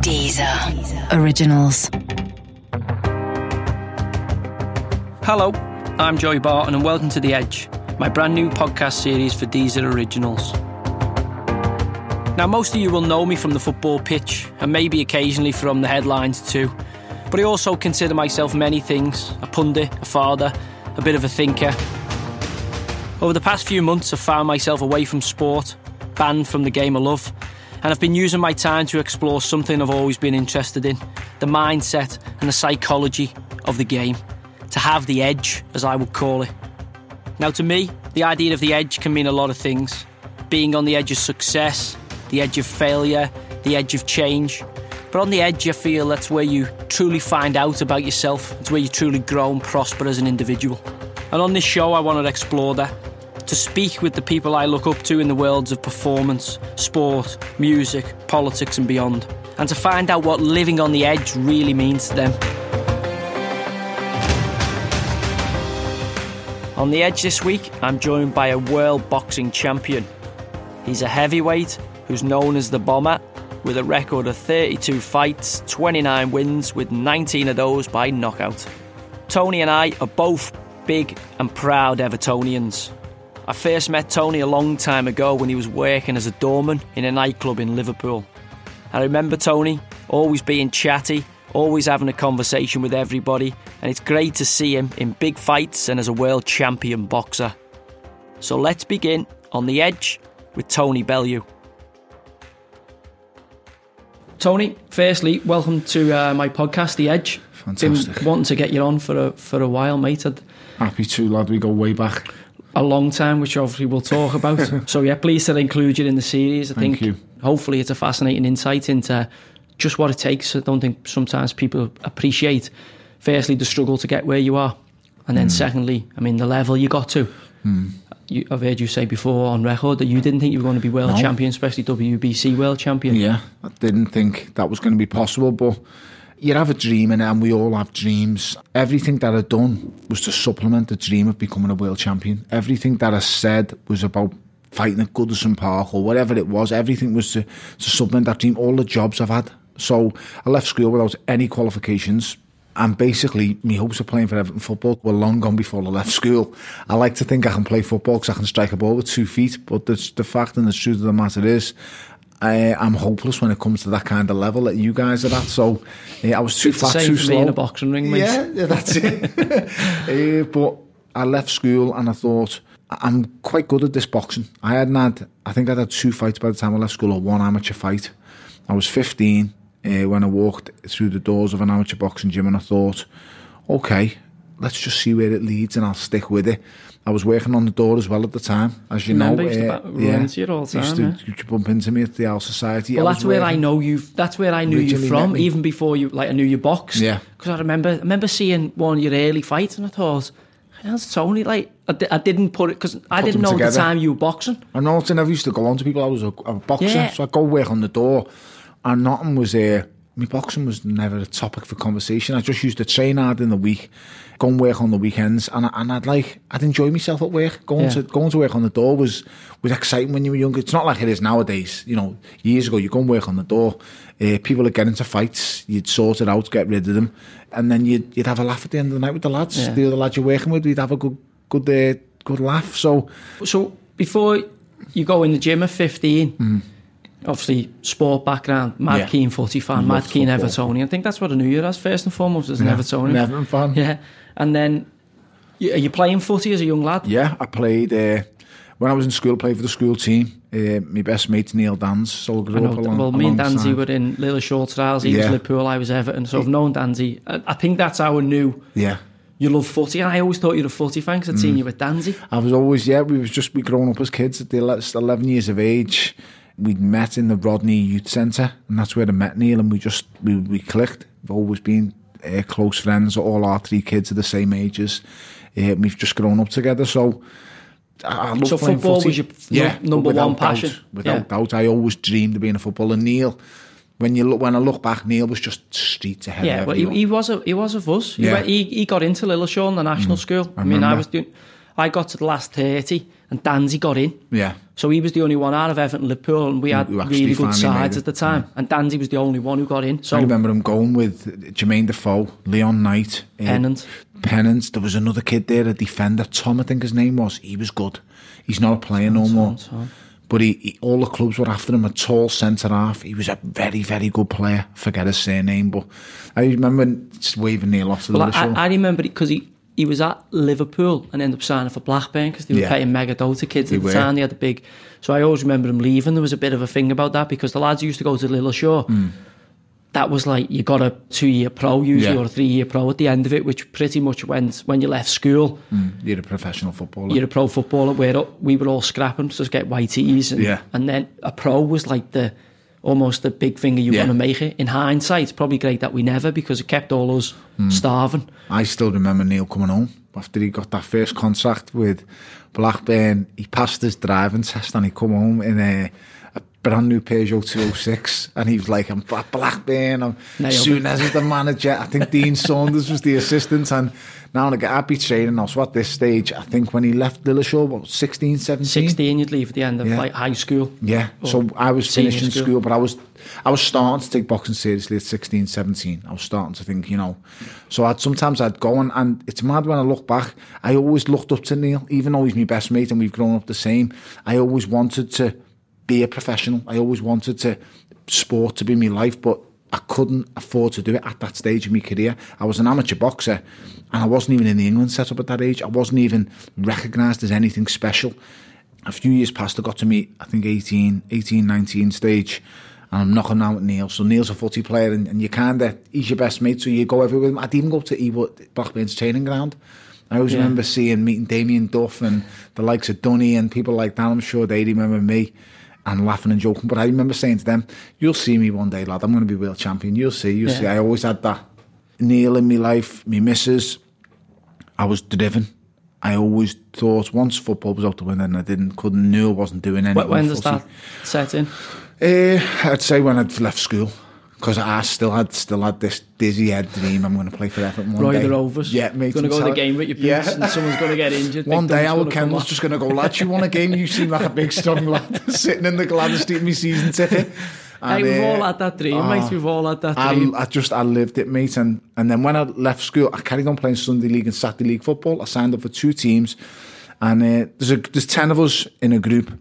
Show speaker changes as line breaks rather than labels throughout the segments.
Deezer Originals.
Hello, I'm Joey Barton and welcome to The Edge, my brand new podcast series for Deezer Originals. Now, most of you will know me from the football pitch and maybe occasionally from the headlines too, but I also consider myself many things: a pundit, a father, a bit of a thinker. Over the past few months, I've found myself away from sport, banned from the game I love, and I've been using my time to explore something I've always been interested in: the mindset and the psychology of the game. To have the edge, as I would call it. Now, to me, the idea of the edge can mean a lot of things. Being on the edge of success, the edge of failure, the edge of change. But on the edge, I feel that's where you truly find out about yourself. It's where you truly grow and prosper as an individual. And on this show, I want to explore that. To speak with the people I look up to in the worlds of performance, sport, music, politics and beyond. And to find out what living on the edge really means to them. On The Edge this week, I'm joined by a world boxing champion. He's a heavyweight who's known as the Bomber, with a record of 32 fights, 29 wins, with 19 of those by knockout. Tony and I are both big and proud Evertonians. I first met Tony a long time ago when he was working as a doorman in a nightclub in Liverpool. I remember Tony always being chatty, always having a conversation with everybody, and it's great to see him in big fights and as a world champion boxer. So let's begin on The Edge with Tony Bellew. Tony, firstly, welcome to my podcast, The Edge.
Fantastic.
Been wanting to get you on for a while, mate.
Happy to, lad. We go way back.
A long time, which obviously we'll talk about. So yeah, pleased to include you in the series. I
Thank
think
you.
Hopefully it's a fascinating insight into just what it takes. I don't think sometimes people appreciate, firstly, the struggle to get where you are, and then secondly, I mean, the level you got to. I've heard you say before on record that you didn't think you were going to be world champion, especially WBC world champion.
Yeah, I didn't think that was going to be possible, but you have a dream, and we all have dreams. Everything that I'd done was to supplement the dream of becoming a world champion. Everything that I said was about fighting at Goodison Park or whatever it was. Everything was to supplement that dream. All the jobs I've had. So I left school without any qualifications, and basically my hopes of playing for Everton football were long gone before I left school. I like to think I can play football because I can strike a ball with 2 feet, but the fact and the truth of the matter is I'm hopeless when it comes to that kind of level that you guys are at. So I was too fat, too slow.
In a boxing ring, mate.
Yeah, that's it. But I left school and I thought, I'm quite good at this boxing. I think I'd had 2 fights by the time I left school, or 1 amateur fight. I was 15 when I walked through the doors of an amateur boxing gym, and I thought, okay, let's just see where it leads and I'll stick with it. I was working on the door as well at the time, as you know.
Used to run into you all the time.
Used to bump into me at the Al Society.
Well, that's where I know you. That's where I knew you from, even before you. Like, I knew you boxed.
Yeah.
Because I remember seeing one of your early fights, and I thought, how's Tony? Like, I didn't put it because I didn't know at the time you were boxing.
I know. I never used to go on to people. I was a boxer, so I'd go work on the door, and nothing was there. My boxing was never a topic for conversation. I just used to train hard in the week, go and work on the weekends, and I'd enjoy myself at work. Going to work on the door was exciting when you were younger. It's not like it is nowadays. You know, years ago, you go and work on the door. People would get into fights. You'd sort it out, get rid of them, and then you'd have a laugh at the end of the night with the lads. Yeah. The other lads you're working with, we'd have a good laugh. So
before you go in the gym at 15. Obviously, sport background, mad keen footy fan, mad keen Evertonian. I think that's what I knew you as, first and foremost, as an Evertonian.
An Everton fan.
Yeah. And then, are you playing footy as a young lad?
Yeah, I played, when I was in school, I played for the school team. My best mate's Neil Dans, so I grew up alongside.
Well, me and Danzy were in Little Short Trials. He was Liverpool, I was Everton, so I've known Danzy. I think that's how I knew.
Yeah.
You love footy, and I always thought you were a footy fan because I'd seen you with Danzy.
I was always, we grown up as kids at 11 years of age. We met in the Rodney Youth Centre, and that's where I met Neil, and we clicked. We've always been close friends. All our 3 kids are the same ages. We've just grown up together, so I love playing
football
footy.
Was your number one passion?
Without doubt. I always dreamed of being a footballer. Neil, when I look back, Neil was just streets ahead of everyone.
But he was of us.
Yeah.
He got into Lilleshall in the national school. I was doing... I got to the last 30 and Danzy got in.
Yeah.
So he was the only one out of Everton and Liverpool, and we had really good sides at the time. And Danzy was the only one who got in. So
I remember him going with Jermaine Defoe, Leon Knight, Pennant. There was another kid there, a defender, Tom, I think his name was. He was good. He's not a player no more. Tom. But all the clubs were after him, a tall centre-half. He was a very, very good player. Forget his surname, but I remember just waving Neil off to the show.
I remember it because he was at Liverpool and ended up signing for Blackburn because they were paying mega dough to kids at the time. They had a big... So I always remember him leaving. There was a bit of a thing about that because the lads used to go to Lilleshall. That was like, you got a 2-year pro usually or a 3-year pro at the end of it, which pretty much when you left school.
You're a professional footballer.
You're a pro footballer. We were all scrapping to get white tees. And then a pro was like almost the big thing you want to make it. In hindsight, it's probably great that we never, because it kept all us starving.
I still remember Neil coming home after he got that first contract with Blackburn. He passed his driving test and he come home in a brand new Peugeot 206, and he was like, I'm at Blackburn, Souness is the manager, I think Dean Saunders was the assistant, and now I'd be training now. So at this stage, I think when he left Lilleshall, what, 16, 17?
16 you'd leave at the end of like high school.
Yeah, so I was finishing school, but I was starting to take boxing seriously at 16, 17. I was starting to think, so sometimes I'd go and it's mad when I look back, I always looked up to Neil, even though he's my best mate and we've grown up the same. I always wanted to be a professional. I always wanted sport to be my life, but I couldn't afford to do it at that stage of my career. I was an amateur boxer and I wasn't even in the England setup at that age. I wasn't even recognised as anything special. A few years passed, I got to meet, I think 18, 19 stage, and I'm knocking out Neil. So Neil's a footy player and he's your best mate, so you go everywhere with him. I'd even go to Blackburn's training ground. I always remember meeting Damien Duff and the likes of Dunny and people like that. I'm sure they remember me and laughing and joking. But I remember saying to them, you'll see me one day, lad. I'm going to be world champion. You'll see. I always had that. Neil in my life, me missus, I was driven. I always thought once football was out the window and I knew I wasn't doing anything.
When does that set in?
I'd say when I'd left school. Because I still had this dizzy head dream. I'm going to play for Everton one day.
Roy the Rovers.
Yeah, mate.
Going to go to the game with your boots and someone's going to get injured.
One day Howard Kendall's just going to go, lads, you want a game? You seem like a big strong lad sitting in the Gladys Street me season ticket.
And, we've all had that dream, mate. We've all had that dream.
I lived it, mate. And then when I left school, I carried on playing Sunday League and Saturday League football. I signed up for 2 teams. And there's 10 of us in a group.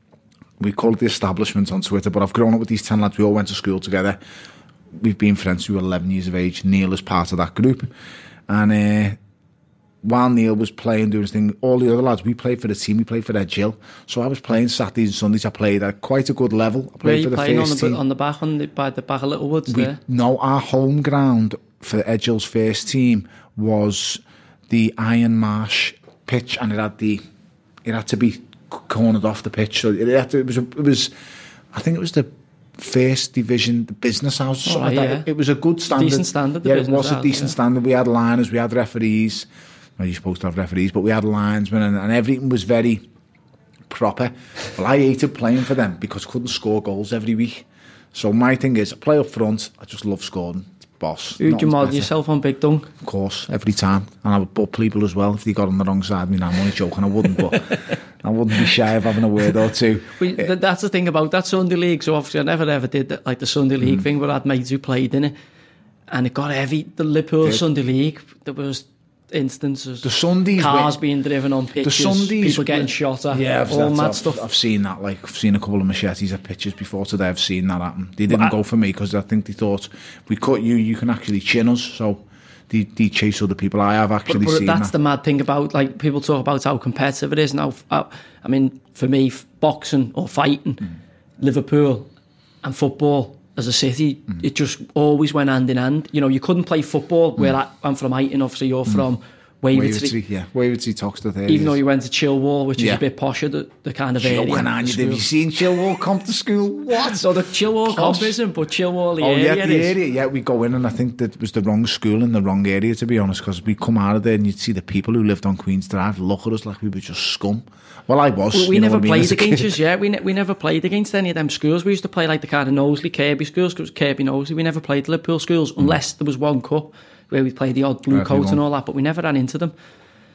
We call it the Establishment on Twitter, but I've grown up with these 10 lads. We all went to school together. We've been friends since we were 11 years of age. Neil is part of that group. And while Neil was playing, doing his thing, all the other lads, we played for the team, we played for Edge Hill. So I was playing Saturdays and Sundays. I played at quite a good level. I played for the first team.
On the back, by the back of Littlewoods there?
No, our home ground for Edge Hill's first team was the Iron Marsh pitch, and it had to be cornered off the pitch. So it was I think it was the first division, the business house, something like that. It was a good standard.
Decent standard.
It was a decent standard. We had liners, we had referees. Well, you're supposed to have referees, but we had linesmen, and everything was very proper. Well, I hated playing for them because I couldn't score goals every week. So my thing is, I play up front. I just love scoring. Boss.
Who'd you model yourself on, Big Dunk?
Of course, every time. And I would butt people as well if they got on the wrong side. I mean, I'm only joking, I wouldn't, but I wouldn't be shy of having a word or two.
That's the thing about that Sunday League. So obviously I never ever did that, like the Sunday League thing, but I had mates who played in it. And it got heavy. The Liverpool Sunday League, there was instances.
The Sundays,
cars being driven on pitches, people getting shot at, all mad stuff.
I've seen that. Like, I've seen a couple of machetes at pitches before today. I've seen that happen. They didn't go for me because I think they thought, if we cut you can actually chin us. So they chase other people. I have actually seen that. But
that's the mad thing about, like, people talk about how competitive it is now. I mean, for me, boxing or fighting, Liverpool and football as a city, it just always went hand in hand. You know, you couldn't play football where I'm from Huyton, obviously you're from Wavertree.
Wavertree, Toxteth area.
Even though you went to Chilwell, which is a bit posher, the kind of area.
Have you seen Chilwell come to school? What?
So the Chilwell comp isn't, but Chilwell the area
the area. Yeah, we go in and I think that was the wrong school in the wrong area, to be honest, because we come out of there and you'd see the people who lived on Queen's Drive look at us like we were just scum. Well, I was.
We never played against us, we never played against any of them schools. We used to play like the kind of Knowsley, Kirby schools, because it was Kirby Knowsley. We never played Liverpool schools unless there was one cup where we played the odd blue coat and all that, but we never ran into them.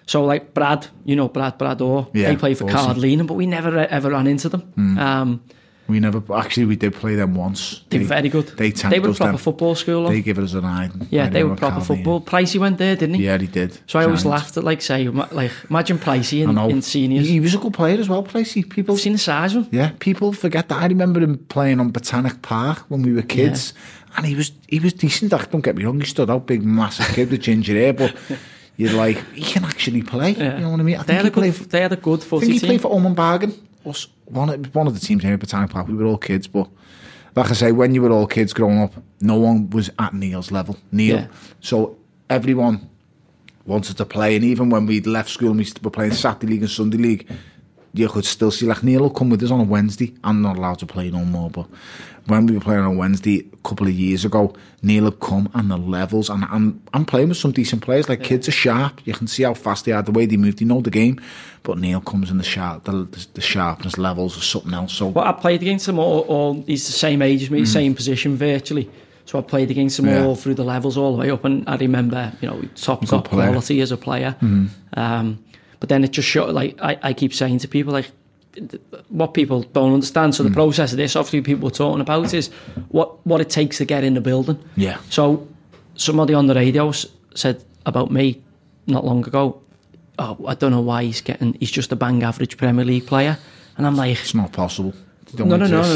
So like Brad, Brad Orr, they play for Cardlean, but we never ever ran into them.
We did play them once.
They were very good. They were a proper football school.
They give us an eye.
Yeah, they were proper football. Pricey went there, didn't he?
Yeah, he did.
So I always laughed at imagine Pricey in seniors.
He was a good player as well, Pricey.
I've seen the size of him.
Yeah, people forget that. I remember him playing on Botanic Park when we were kids, and he was decent. Don't get me wrong, he stood out, big, massive kid with ginger hair, but you're like, he can actually play. Yeah. You know what I mean?
They had a good footy team.
I think he played for Ormond Bargain. One of the teams here at Botanic Park. We were all kids, but like I say, when you were all kids growing up, no one was at Neil's level. So everyone wanted to play, and even when we'd left school and we were playing Saturday League and Sunday League, you could still see, like, Neil will come with us on a Wednesday. I'm not allowed to play no more, but when we were playing on a Wednesday a couple of years ago, Neil would come, and the levels, and I'm playing with some decent players, like kids are sharp, you can see how fast they are, the way they move, they know the game, but Neil comes in the sharpness levels are something else. So
I played against him all he's the same age as me, same position virtually, so I played against him all through the levels all the way up, and I remember, top quality as a player. But then it just showed, like, I keep saying to people, like, what people don't understand. So the process of this, obviously, people are talking about is what it takes to get in the building.
Yeah.
So somebody on the radio said about me not long ago, I don't know why he's just a bang average Premier League player. And I'm like,
it's not possible.
No.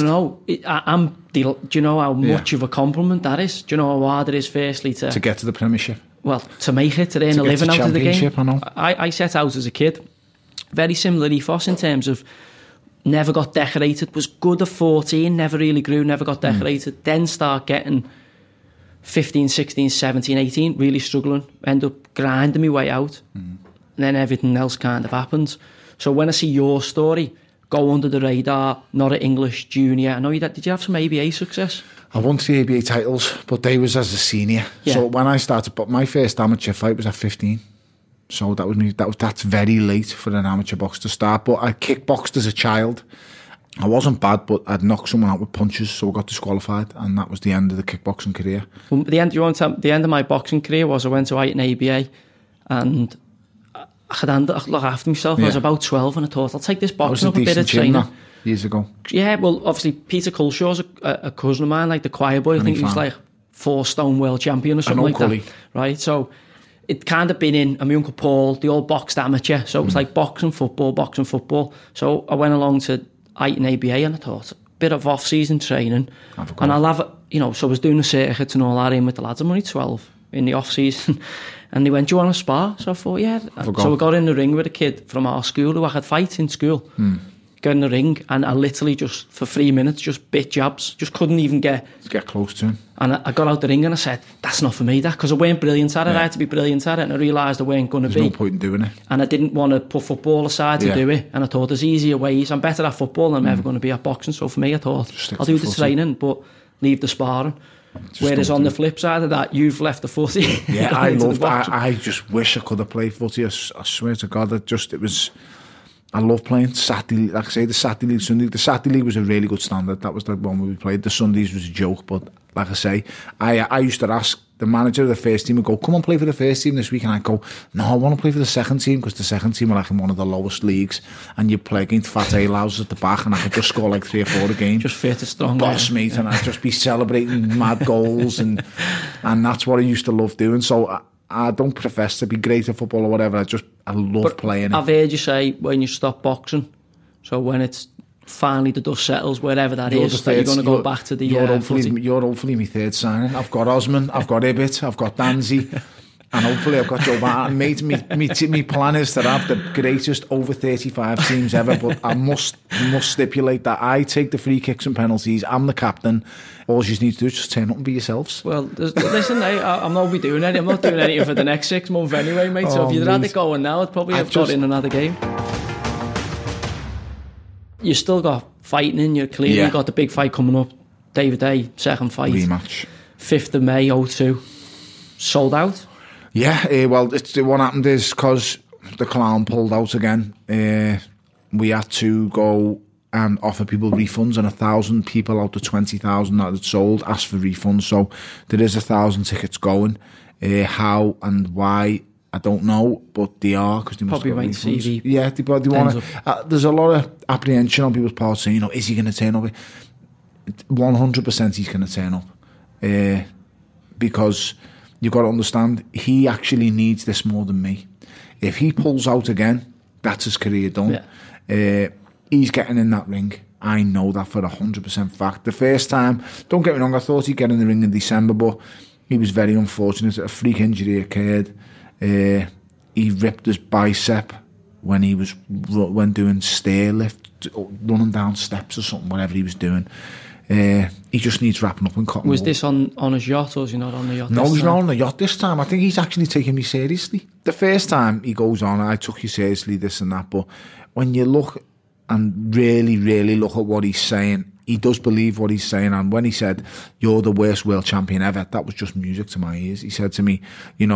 Do you know how much of a compliment that is? Do you know how hard it is, firstly, to
get to the Premiership?
Well, to make it, to earn a living out of the game.
I know.
I set out as a kid, very similar ethos in terms of never got decorated, was good at 14, never really grew, never got decorated, then start getting 15, 16, 17, 18, really struggling, end up grinding my way out, and then everything else kind of happens. So when I see your story, go under the radar, not at English junior, I know did you have some ABA success?
I won 3 ABA titles, but they was as a senior. Yeah. So when I started, but my first amateur fight was at 15. So that's very late for an amateur box to start. But I kickboxed as a child. I wasn't bad, but I'd knocked someone out with punches, so I got disqualified, and that was the end of the kickboxing career.
Well, the end of my boxing career was I went to Eighton ABA, and I had to look after myself. I was about 12, and I thought, I'll take this boxing up a bit of training.
Years ago.
Yeah, well, obviously Peter Culshaw's a cousin of mine, like the choir boy. I think he was like 4-stone world champion or something like that. Right, so it kind of been in, and my Uncle Paul, the old boxed amateur, so it was like boxing, football. So I went along to Eighton ABA, and I thought, a bit of off-season training, and I'll have it, so I was doing the circuits and all that in with the lads. I'm only 12 in the off-season, and they went, do you want to spar? So I thought, yeah. So I got in the ring with a kid from our school who I had fights in school. Got in the ring, and I literally just for 3 minutes just bit jabs, just couldn't even get
close to him.
And I got out the ring and I said, that's not for me, that, because I weren't brilliant at it. I had to be brilliant at it, and I realised I weren't going to be.
There's no point in doing it,
and I didn't want to put football aside to do it, and I thought there's easier ways. I'm better at football than I'm ever going to be at boxing, so for me I thought I'll do the training but leave the sparring. Whereas on the flip side of that, you've left the footy.
Yeah, I just wish I could have played footy. I swear to God, I love playing Saturday, like I say, the Saturday League, Sunday League. The Saturday League was a really good standard. That was the one where we played. The Sundays was a joke, but like I say, I used to ask the manager of the first team, would go, come on, play for the first team this week, and I'd go, no, I want to play for the second team, because the second team are like in one of the lowest leagues, and you play against fat A-louses at the back, and I could just score like 3 or 4 a game.
Just fit and strong.
Boss, mate, and I'd just be celebrating mad goals, and that's what I used to love doing. So I don't profess to be great at football or whatever. I love playing it.
I've heard you say when you stop boxing, so when it's finally the dust settles, wherever that is, that you're going to go back to the
you're hopefully my third signing. I've got Osman, I've got Ibbott, I've got Danzy, and hopefully I've got Joe Barton. Mate, my plan is to have the greatest over 35 teams ever, but I must stipulate that I take the free kicks and penalties. I'm the captain. All you need to do is just turn up and be yourselves.
Well, listen, I'm not doing anything. I'm not doing anything for the next 6 months anyway, mate. So if you'd had it going now, I'd probably have got in another game. You still got fighting in you, clearly. You got the big fight coming up. David Day, second fight.
Rematch.
5th of May, 02. Sold out?
Yeah, well, what happened is, because the clown pulled out again, we had to go and offer people refunds, and 1,000 people out of 20,000 that had sold asked for refunds. So there is 1,000 tickets going. How and why I don't know, but they are, because they must
Probably might
refunds.
see the
Yeah, they want to. There's a lot of apprehension on people's part saying, is he going to turn up? 100% he's going to turn up. Because you've got to understand, he actually needs this more than me. If he pulls out again, that's his career done. Yeah. He's getting in that ring. I know that for 100% fact. The first time, don't get me wrong, I thought he'd get in the ring in December, but he was very unfortunate. A freak injury occurred. He ripped his bicep when doing stair lift, running down steps or something, whatever he was doing. He just needs wrapping up in cotton
Was
wool.
this on his yacht, or is he not on the yacht?
No, he's not on the yacht this time. I think he's actually taking me seriously. The first time he goes on, I took you seriously, this and that, but when you look and really, really look at what he's saying, he does believe what he's saying. And when he said, "You're the worst world champion ever," that was just music to my ears. He said to me,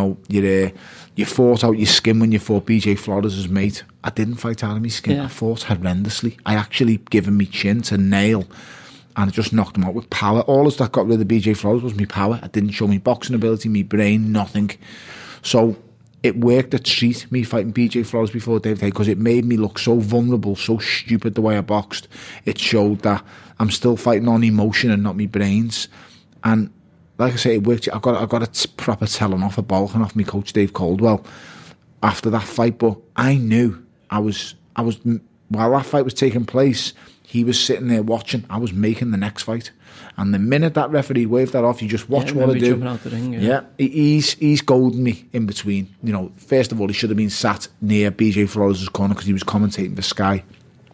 you fought out your skin when you fought BJ Flores' mate. I didn't fight out of my skin. Yeah. I fought horrendously. I actually given me chin to nail, and I just knocked him out with power. All that got rid of BJ Flores was my power. I didn't show me boxing ability, me brain, nothing. So it worked a treat, me fighting BJ Flores before David Haye, because it made me look so vulnerable, so stupid the way I boxed. It showed that I'm still fighting on emotion and not my brains. And like I say, it worked. I got a proper telling off, a bolking off me coach Dave Caldwell after that fight. But I knew I was while that fight was taking place, he was sitting there watching. I was making the next fight. And the minute that referee waved that off, you just watch what I do.
Jumping out the ring,
yeah, he's goading me in between. First of all, he should have been sat near BJ Flores' corner because he was commentating for Sky.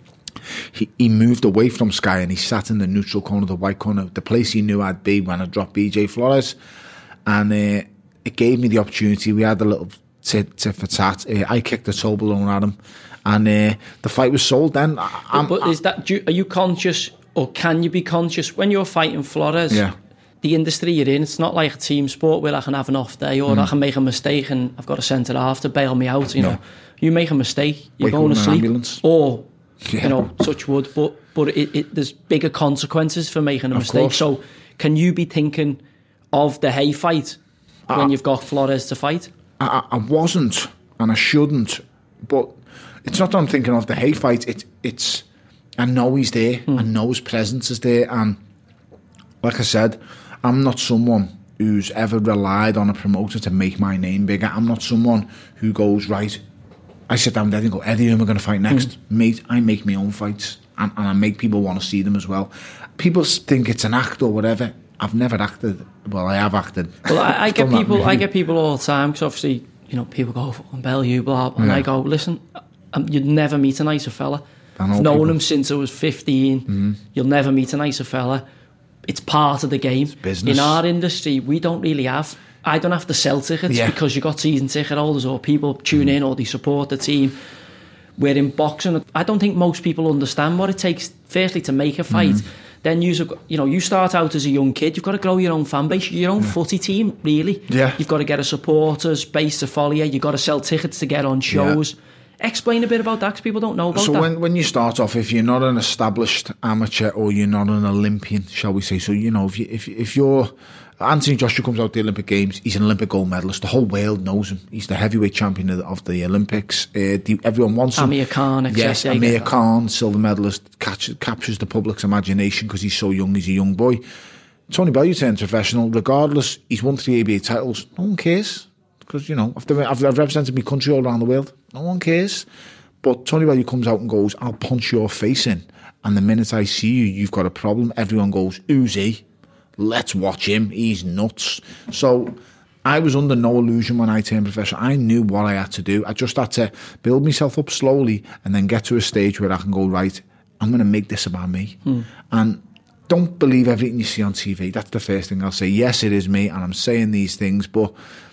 He moved away from Sky and he sat in the neutral corner, the white corner, the place he knew I'd be when I dropped BJ Flores. And it gave me the opportunity. We had a little tit for tat. I kicked the toe balloon at him. And the fight was sold then.
But are you conscious, or can you be conscious when you're fighting Flores?
Yeah.
The industry you're in, it's not like a team sport where I can have an off day or I can make a mistake and I've got a centre half to bail me out. You know, you make a mistake, you're going to sleep,
ambulance.
Or touch wood. But there's bigger consequences for making a mistake.
Course.
So, can you be thinking of the Haye fight when you've got Flores to fight?
I wasn't, and I shouldn't. But it's not that I'm thinking of the Haye fight. It's I know he's there. I know his presence is there. And like I said, I'm not someone who's ever relied on a promoter to make my name bigger. I'm not someone who goes, right, I sit down with Eddie and go, Eddie, who am I going to fight next? Mate, I make my own fights. And I make people want to see them as well. People think it's an act or whatever. I've never acted. Well, I have acted.
Well, I get people all the time, because obviously, people go, fucking Bellew, blah, blah. And I go, listen, you'd never meet a nicer fella. I've known him since I was 15. You'll never meet a nicer fella. It's part of the game.
It's business.
In our industry, we don't really have. I don't have to sell tickets because you got season ticket holders or people tune in or they support the team. Where in boxing, I don't think most people understand what it takes, firstly, to make a fight. Then you start out as a young kid, you've got to grow your own fan base, your own footy team, really.
Yeah.
You've got to get a supporters base to follow you, you've got to sell tickets to get on shows. Yeah. Explain a bit about that, because people don't know about that.
So when you start off, if you're not an established amateur or you're not an Olympian, shall we say, so if you're Anthony Joshua comes out the Olympic Games, he's an Olympic gold medalist. The whole world knows him. He's the heavyweight champion of the Olympics. Everyone wants him.
Amir Khan,
yes, Amir Khan, silver medalist, captures the public's imagination because he's so young. He's a young boy. Tony Bellew turned professional. Regardless, he's won 3 ABA titles. No one cares because I've represented my country all around the world. No one cares. But Tony Bellew comes out and goes, "I'll punch your face in." And the minute I see you, you've got a problem. Everyone goes, "Who's he? Let's watch him. He's nuts." So I was under no illusion when I turned professional. I knew what I had to do. I just had to build myself up slowly and then get to a stage where I can go, right, I'm going to make this about me. And don't believe everything you see on TV. That's the first thing I'll say. Yes, it is me, and I'm saying these things, but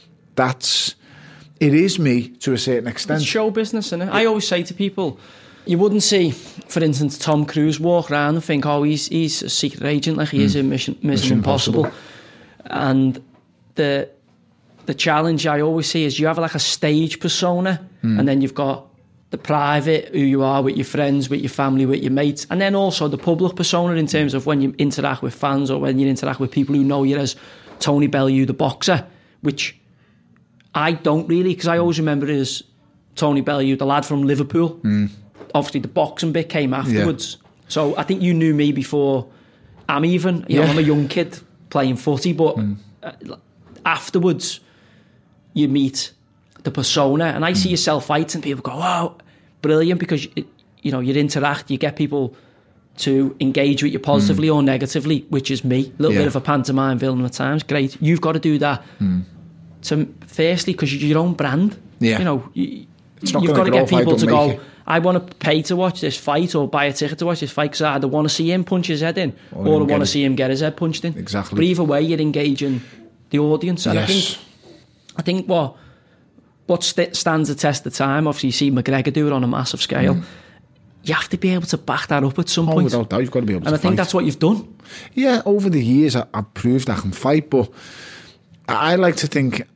it is me to a certain extent.
It's show business, isn't it? I always say to people, you wouldn't see, for instance, Tom Cruise walk around and think, oh, he's a secret agent like he is in Mission Impossible. And the challenge I always see is you have like a stage persona and then you've got the private, who you are with your friends, with your family, with your mates, and then also the public persona in terms of when you interact with fans or when you interact with people who know you as Tony Bellew, the boxer, which I don't really, because I always remember it as Tony Bellew, the lad from Liverpool. Obviously, the boxing bit came afterwards. Yeah. So I think you knew me before I'm even. You know, I'm a young kid playing footy, but afterwards, you meet the persona, and I see yourself fighting. People go, "Wow, brilliant!" Because you know, you interact, you get people to engage with you positively or negatively, which is me. A little bit of a pantomime villain at times. Great, you've got to do that. Firstly, because you're your own brand.
Yeah,
you know, you've got to get people to go, I want to pay to watch this fight or buy a ticket to watch this fight because I either want to see him punch his head in or I want to see him get his head punched in.
Exactly.
But either way, you're engaging the audience. And
yes.
I think what stands the test of time, obviously you see McGregor do it on a massive scale, you have to be able to back that up at some point.
Without doubt, you've got to be able to
And I think
fight.
that's what you've done.
Yeah, over the years I've proved I can fight, but I like to think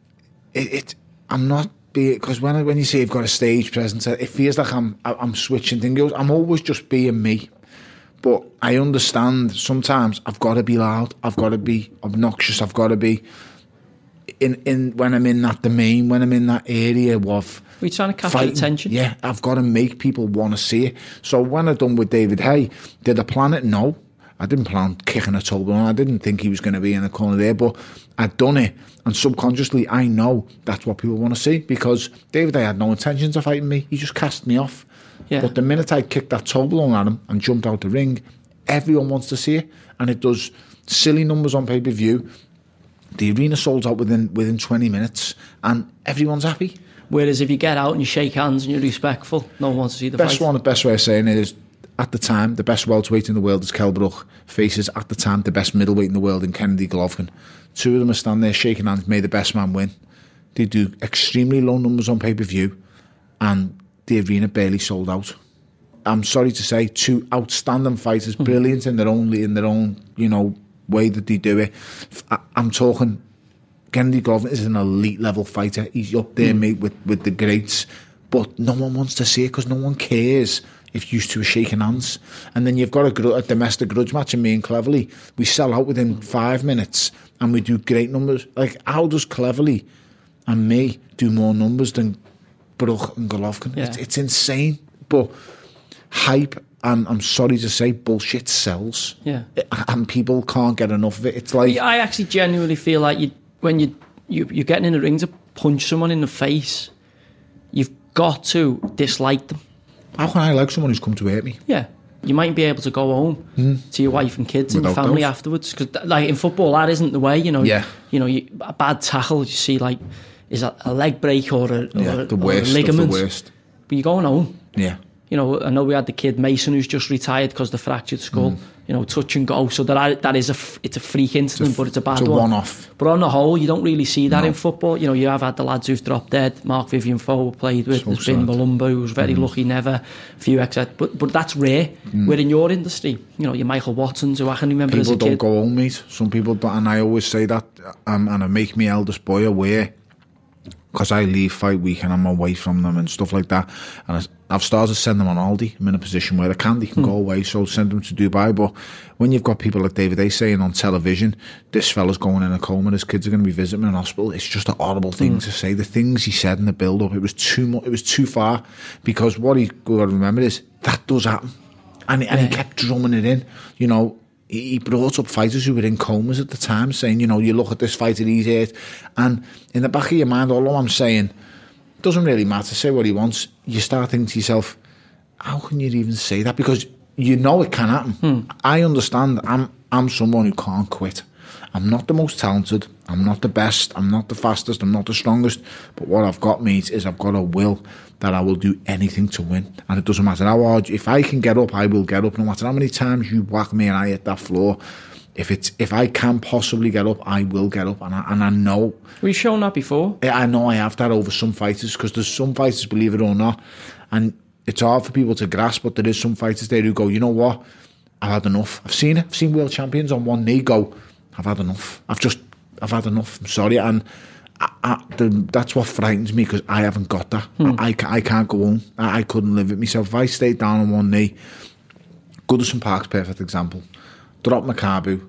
I'm not... Because when you say you've got a stage presence, it feels like I'm switching things. I'm always just being me. But I understand sometimes I've got to be loud, I've got to be obnoxious, I've got to be in when I'm in that domain, when I'm in that area of...
We're trying to capture attention.
Yeah, I've got to make people want to see it. So when I done with David Haye, did I plan it? No. I didn't plan kicking a toe on. I didn't think he was going to be in the corner there, but I'd done it, and subconsciously I know that's what people want to see, because David Haye had no intentions of fighting me. He just cast me off.
Yeah.
But the minute I kicked that toe bone at him and jumped out the ring, everyone wants to see it, and it does silly numbers on pay-per-view. The arena sold out within 20 minutes, and everyone's happy.
Whereas if you get out and you shake hands and you're respectful, no one wants to see the fight.
The best way of saying it is, at the time, the best welterweight in the world is Kell Brook, faces at the time the best middleweight in the world in Kennedy Golovkin. Two of them are standing there shaking hands, may the best man win. They do extremely low numbers on pay-per-view, and the arena barely sold out. I'm sorry to say, two outstanding fighters, brilliant in their own way that they do it. I'm talking, Kennedy Golovkin is an elite level fighter. He's up there, mate, with the greats, but no one wants to see it because no one cares if used to shaking hands. And then you've got a domestic grudge match in me and Cleverly. We sell out within 5 minutes and we do great numbers. Like, how does Cleverly and me do more numbers than Brook and Golovkin?
Yeah.
It's insane. But hype, and I'm sorry to say, bullshit sells.
Yeah.
And people can't get enough of it. It's like...
I actually genuinely feel like when you're getting in the ring to punch someone in the face, you've got to dislike them.
How can I like someone who's come to hurt me?
Yeah. You might be able to go home to your wife and kids and your family afterwards. Because like in football, that isn't the way, you know.
Yeah.
You know, a bad tackle, you see, like, is that a leg break or a ligament?
The worst.
But you're going home.
Yeah.
You know, I know we had the kid Mason who's just retired because of the fractured skull. You know, touch and go. So that is it's a freak incident, but it's a bad one.
It's a one-off.
But on the whole, you don't really see that in football. You know, you have had the lads who've dropped dead. Mark Vivian Foe played with. There's been Malumba, who was very lucky, never. A few but that's rare. We're in your industry. You know, your Michael Watsons, who I can remember as a kid.
People don't go home, mate. Some people don't, and I always say that, and I make my eldest boy aware, because I leave fight week and I'm away from them and stuff like that, and I've started to send them on holiday. I'm in a position where they can go away, so send them to Dubai. But when you've got people like David Haye saying on television, this fella's going in a coma, his kids are going to be visiting him in hospital, it's just a horrible thing to say. The things he said in the build-up, it was too much, it was too far, because what he's got to remember is that does happen, and he kept drumming it in. You know, he brought up fighters who were in comas at the time, saying, you know, you look at this fighter, he's hurt, and in the back of your mind, all I'm saying, doesn't really matter, say what he wants. You start thinking to yourself, how can you even say that? Because you know it can happen. I understand. I'm someone who can't quit. I'm not the most talented, I'm not the best, I'm not the fastest, I'm not the strongest, but what I've got, mate, is I've got a will that I will do anything to win. And it doesn't matter how hard, if I can get up, I will get up, no matter how many times you whack me and I hit that floor. If I can possibly get up, I will get up, and I know.
We've shown that before.
I know I have that over some fighters, because there's some fighters, believe it or not, and it's hard for people to grasp, but there is some fighters there who go, you know what, I've had enough. I've seen it. I've seen world champions on one knee go, I've had enough. I've had enough. I'm sorry, and that's what frightens me, because I haven't got that. I can't go home. I couldn't live it myself. If I stayed down on one knee, Goodison Park's perfect example. Drop Makabu,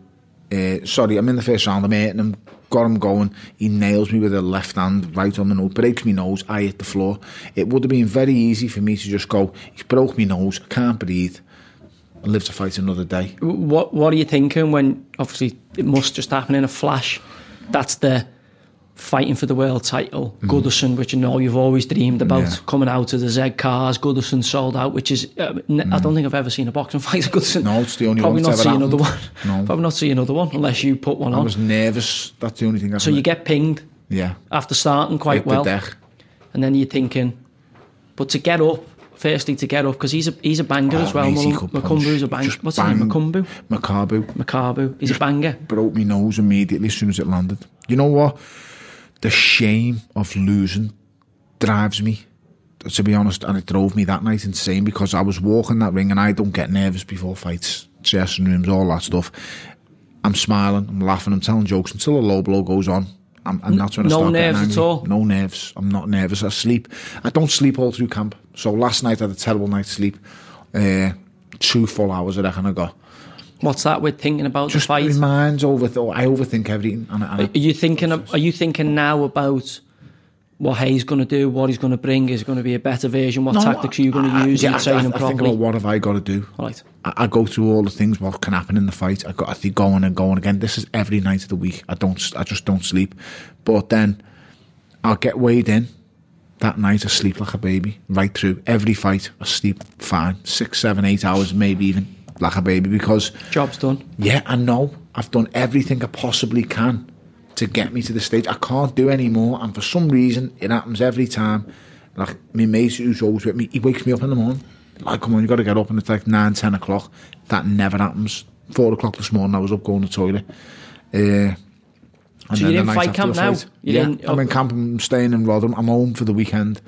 Sorry, I'm in the first round, I'm hitting him, got him going, he nails me with a left hand right on the nose, breaks me nose, I hit the floor. It would have been very easy for me to just go, he's broke me nose, I can't breathe, and live to fight another day.
What are you thinking when, obviously, it must just happen in a flash? That's the fighting for the world title. Goodison, which you know you've always dreamed about, coming out of the Z cars. Goodison sold out, which is I don't think I've ever seen a boxing fight at Goodison.
No, it's the only
Probably
one
not see another one.
No.
Probably not see another one unless you put one on.
I was nervous. That's the only thing.
So you get pinged.
Yeah.
After starting quite well, and then you're thinking, but to get up. Firstly, to get up, because he's a banger as well. Makumbu's a banger. What's his name? Makumbu? Makabu. He's a banger.
Broke my nose immediately as soon as it landed. You know what? The shame of losing drives me, to be honest, and it drove me that night insane, because I was walking that ring, and I don't get nervous before fights, dressing rooms, all that stuff. I'm smiling, I'm laughing, I'm telling jokes until the low blow goes on. And that's when I start getting angry. No nerves at all? No nerves. I'm not nervous. I don't sleep all through camp. So last night I had a terrible night's sleep. 2 full hours I reckon I got.
What's that with thinking about the fight?
Just my mind's I overthink everything.
Are you thinking now about what Hayes going to do, what he's going to bring? Is it going to be a better version? What tactics are you going to use? I think
about what have I got to do.
Right.
I go through all the things, what can happen in the fight. I keep going and going again. This is every night of the week. I just don't sleep. But then I'll get weighed in. That night I sleep like a baby. Right through every fight I sleep fine. 6, 7, 8 hours, maybe even like a baby, because
job's done.
Yeah, I know. I've done everything I possibly can to get me to the stage. I can't do any more, and for some reason it happens every time. Like my mate who's always with me, he wakes me up in the morning, like, come on, you got to get up, and it's like 9, 10 o'clock. That never happens. 4 o'clock this morning I was up going to the toilet.
So you're in fight camp now?
I'm in camp. I'm staying in Rotherham. I'm home for the weekend.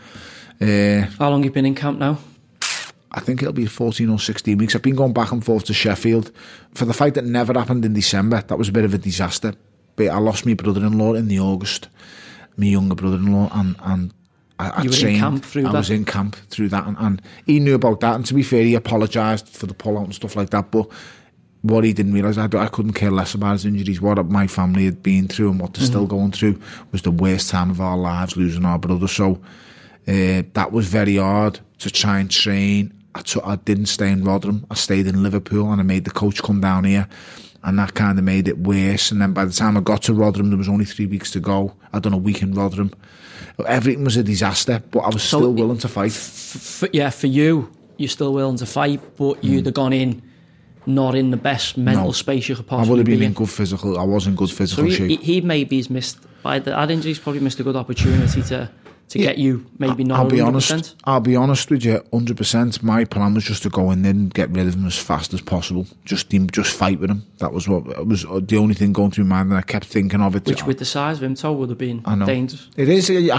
How long have you been in camp now?
I think it'll be 14 or 16 weeks. I've been going back and forth to Sheffield for the fight that never happened in December. That was a bit of a disaster. But I lost my brother-in-law in the August, my younger brother-in-law, and I
you were
trained.
In camp through that?
I was in camp through that, and he knew about that. And to be fair, he apologised for the pull-out and stuff like that. But what he didn't realise, I couldn't care less about his injuries. What my family had been through and what they're still going through was the worst time of our lives, losing our brother. So that was very hard to try and train. I didn't stay in Rotherham. I stayed in Liverpool, and I made the coach come down here, and that kind of made it worse. And then by the time I got to Rotherham, there was only 3 weeks to go. I'd done a week in Rotherham. Everything was a disaster, but I was still willing to fight.
For you, you're still willing to fight, but you'd have gone in not in the best mental space you could possibly be.
I would have been in good physical. I was in good physical shape.
He maybe has missed, by that injury, he's probably missed a good opportunity to get you maybe not 100%.
I'll be honest with you, 100%. My plan was just to go in there and get rid of him as fast as possible. Just fight with him. That was what it was. The only thing going through my mind, and I kept thinking of it.
Which, with the size of him, would have been dangerous.
It is. I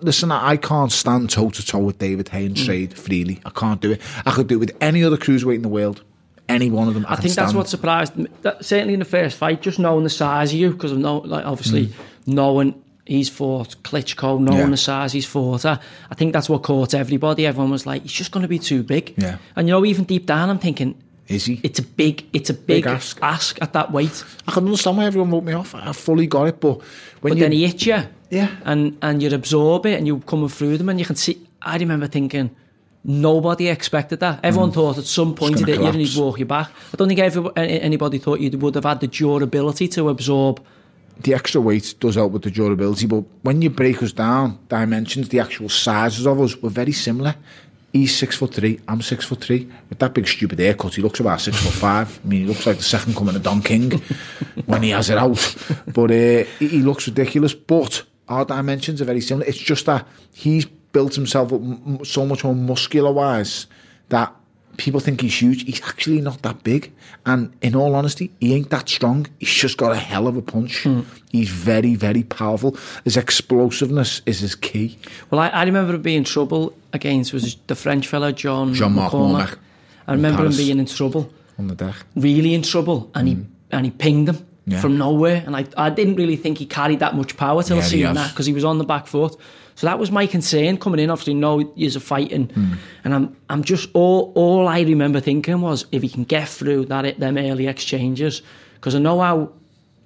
can't stand toe to toe with David Haye and trade freely. I can't do it. I could do it with any other cruiserweight in the world. Any one of them. I think
that's what surprised me. Certainly in the first fight, just knowing the size of you, because obviously knowing he's fought Klitschko, knowing the size he's fought. I think that's what caught everybody. Everyone was like, he's just going to be too big.
Yeah.
And even deep down, I'm thinking,
is he?
It's a big ask at that weight.
I can understand why everyone wrote me off. I fully got it, but
then he hits you,
yeah,
and you absorb it, and you're coming through them, and you can see. I remember thinking, nobody expected that. Everyone thought at some point he'd hit you and he'd walk you back. I don't think anybody thought you would have had the durability to absorb.
The extra weight does help with the durability, but when you break us down, dimensions, the actual sizes of us were very similar. He's 6'3", I'm 6'3". With that big stupid haircut, he looks about 6'5". I mean, he looks like the second coming of Don King when he has it out. But he looks ridiculous. But our dimensions are very similar. It's just that he's built himself up so much more muscular-wise that people think he's huge. He's actually not that big. And in all honesty, he ain't that strong. He's just got a hell of a punch. He's very, very powerful. His explosiveness is his key.
Well, I remember him being in trouble against the French fella, Jean-Marc Mormac. I remember him being in trouble.
On the deck.
Really in trouble. And he pinged him from nowhere. And I didn't really think he carried that much power till I seen that, because he was on the back foot. So that was my concern coming in. Obviously, no, he's a fighting, and I'm just all I remember thinking was if he can get through them early exchanges, because I know how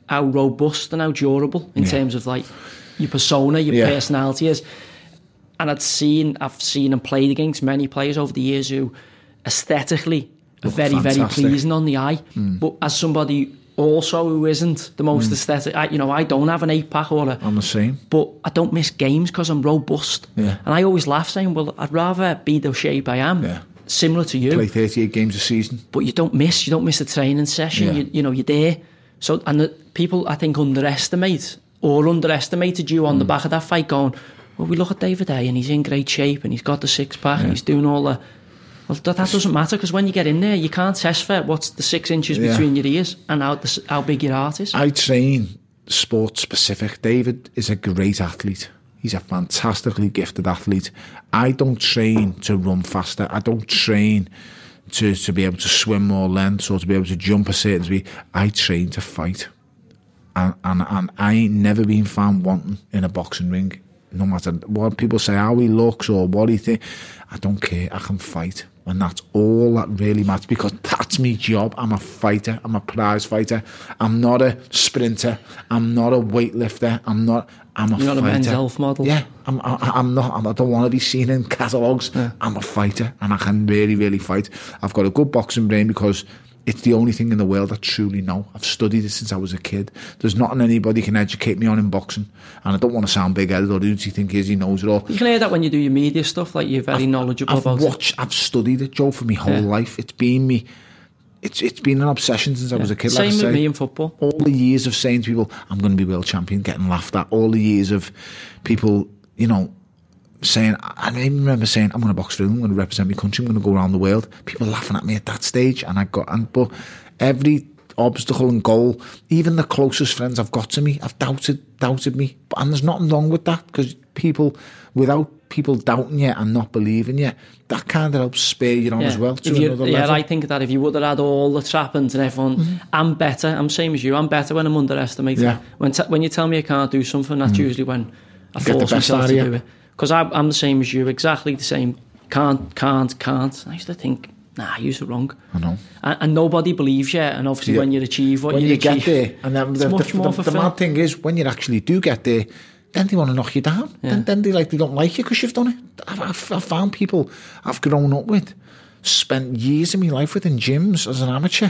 how robust and how durable in terms of like your persona, your personality is. And I've seen and played against many players over the years who aesthetically are very, very pleasing on the eye. But as somebody also who isn't the most aesthetic, I don't have an 8-pack or a...
I'm the same.
But I don't miss games because I'm robust. Yeah. And I always laugh saying, well, I'd rather be the shape I am. Yeah. Similar to you.
Play 38 games a season.
But you don't miss a training session. Yeah. You're there. So, and the people, I think, underestimated you on the back of that fight going, well, we look at David Haye and he's in great shape and he's got the 6-pack and he's doing all the... Well, that doesn't matter, because when you get in there, you can't test for what's the 6 inches between your ears and how big your heart is.
I train sport specific. David is a great athlete. He's a fantastically gifted athlete. I don't train to run faster. I don't train to be able to swim more lengths or to be able to jump a certain speed. I train to fight. And I ain't never been found wanting in a boxing ring. No matter what people say, how he looks or what he thinks, I don't care. I can fight. And that's all that really matters, because that's my job. I'm a fighter. I'm a prize fighter. I'm not a sprinter. I'm not a weightlifter. I'm a fighter.
You're not a Men's Health model.
Yeah, I'm not. I don't want to be seen in catalogues. Yeah. I'm a fighter, and I can really, really fight. I've got a good boxing brain because it's the only thing in the world I truly know. I've studied it since I was a kid. There's nothing anybody can educate me on in boxing. And I don't want to sound big-headed or who do you think he knows it all.
You can hear that when you do your media stuff, like you're very knowledgeable about it.
I've studied it, Joe, for my whole life. It's been an obsession since I was a kid.
Same with me in football.
All the years of saying to people, I'm going to be world champion, getting laughed at. All the years of people, saying, I remember saying, I'm going to box for England, I'm going to represent my country, I'm going to go around the world. People laughing at me at that stage, but every obstacle and goal, even the closest friends I've got to me, have doubted me. And there's nothing wrong with that, because without people doubting you and not believing you, that kind of helps spur you on as well to another level.
I think that if you would have had all the trappings and everyone, I'm better, I'm same as you, I'm better when I'm underestimated. Yeah. When you tell me I can't do something, that's usually when I force myself to do it. Because I'm the same as you, exactly the same. Can't. I used to think, nah, you're wrong.
I know.
And nobody believes you. And obviously, when you achieve what you achieve,
get there, and then the mad thing is, when you actually do get there, then they want to knock you down. Yeah. Then they don't like you because you've done it. I've found people I've grown up with, spent years of my life with in gyms as an amateur.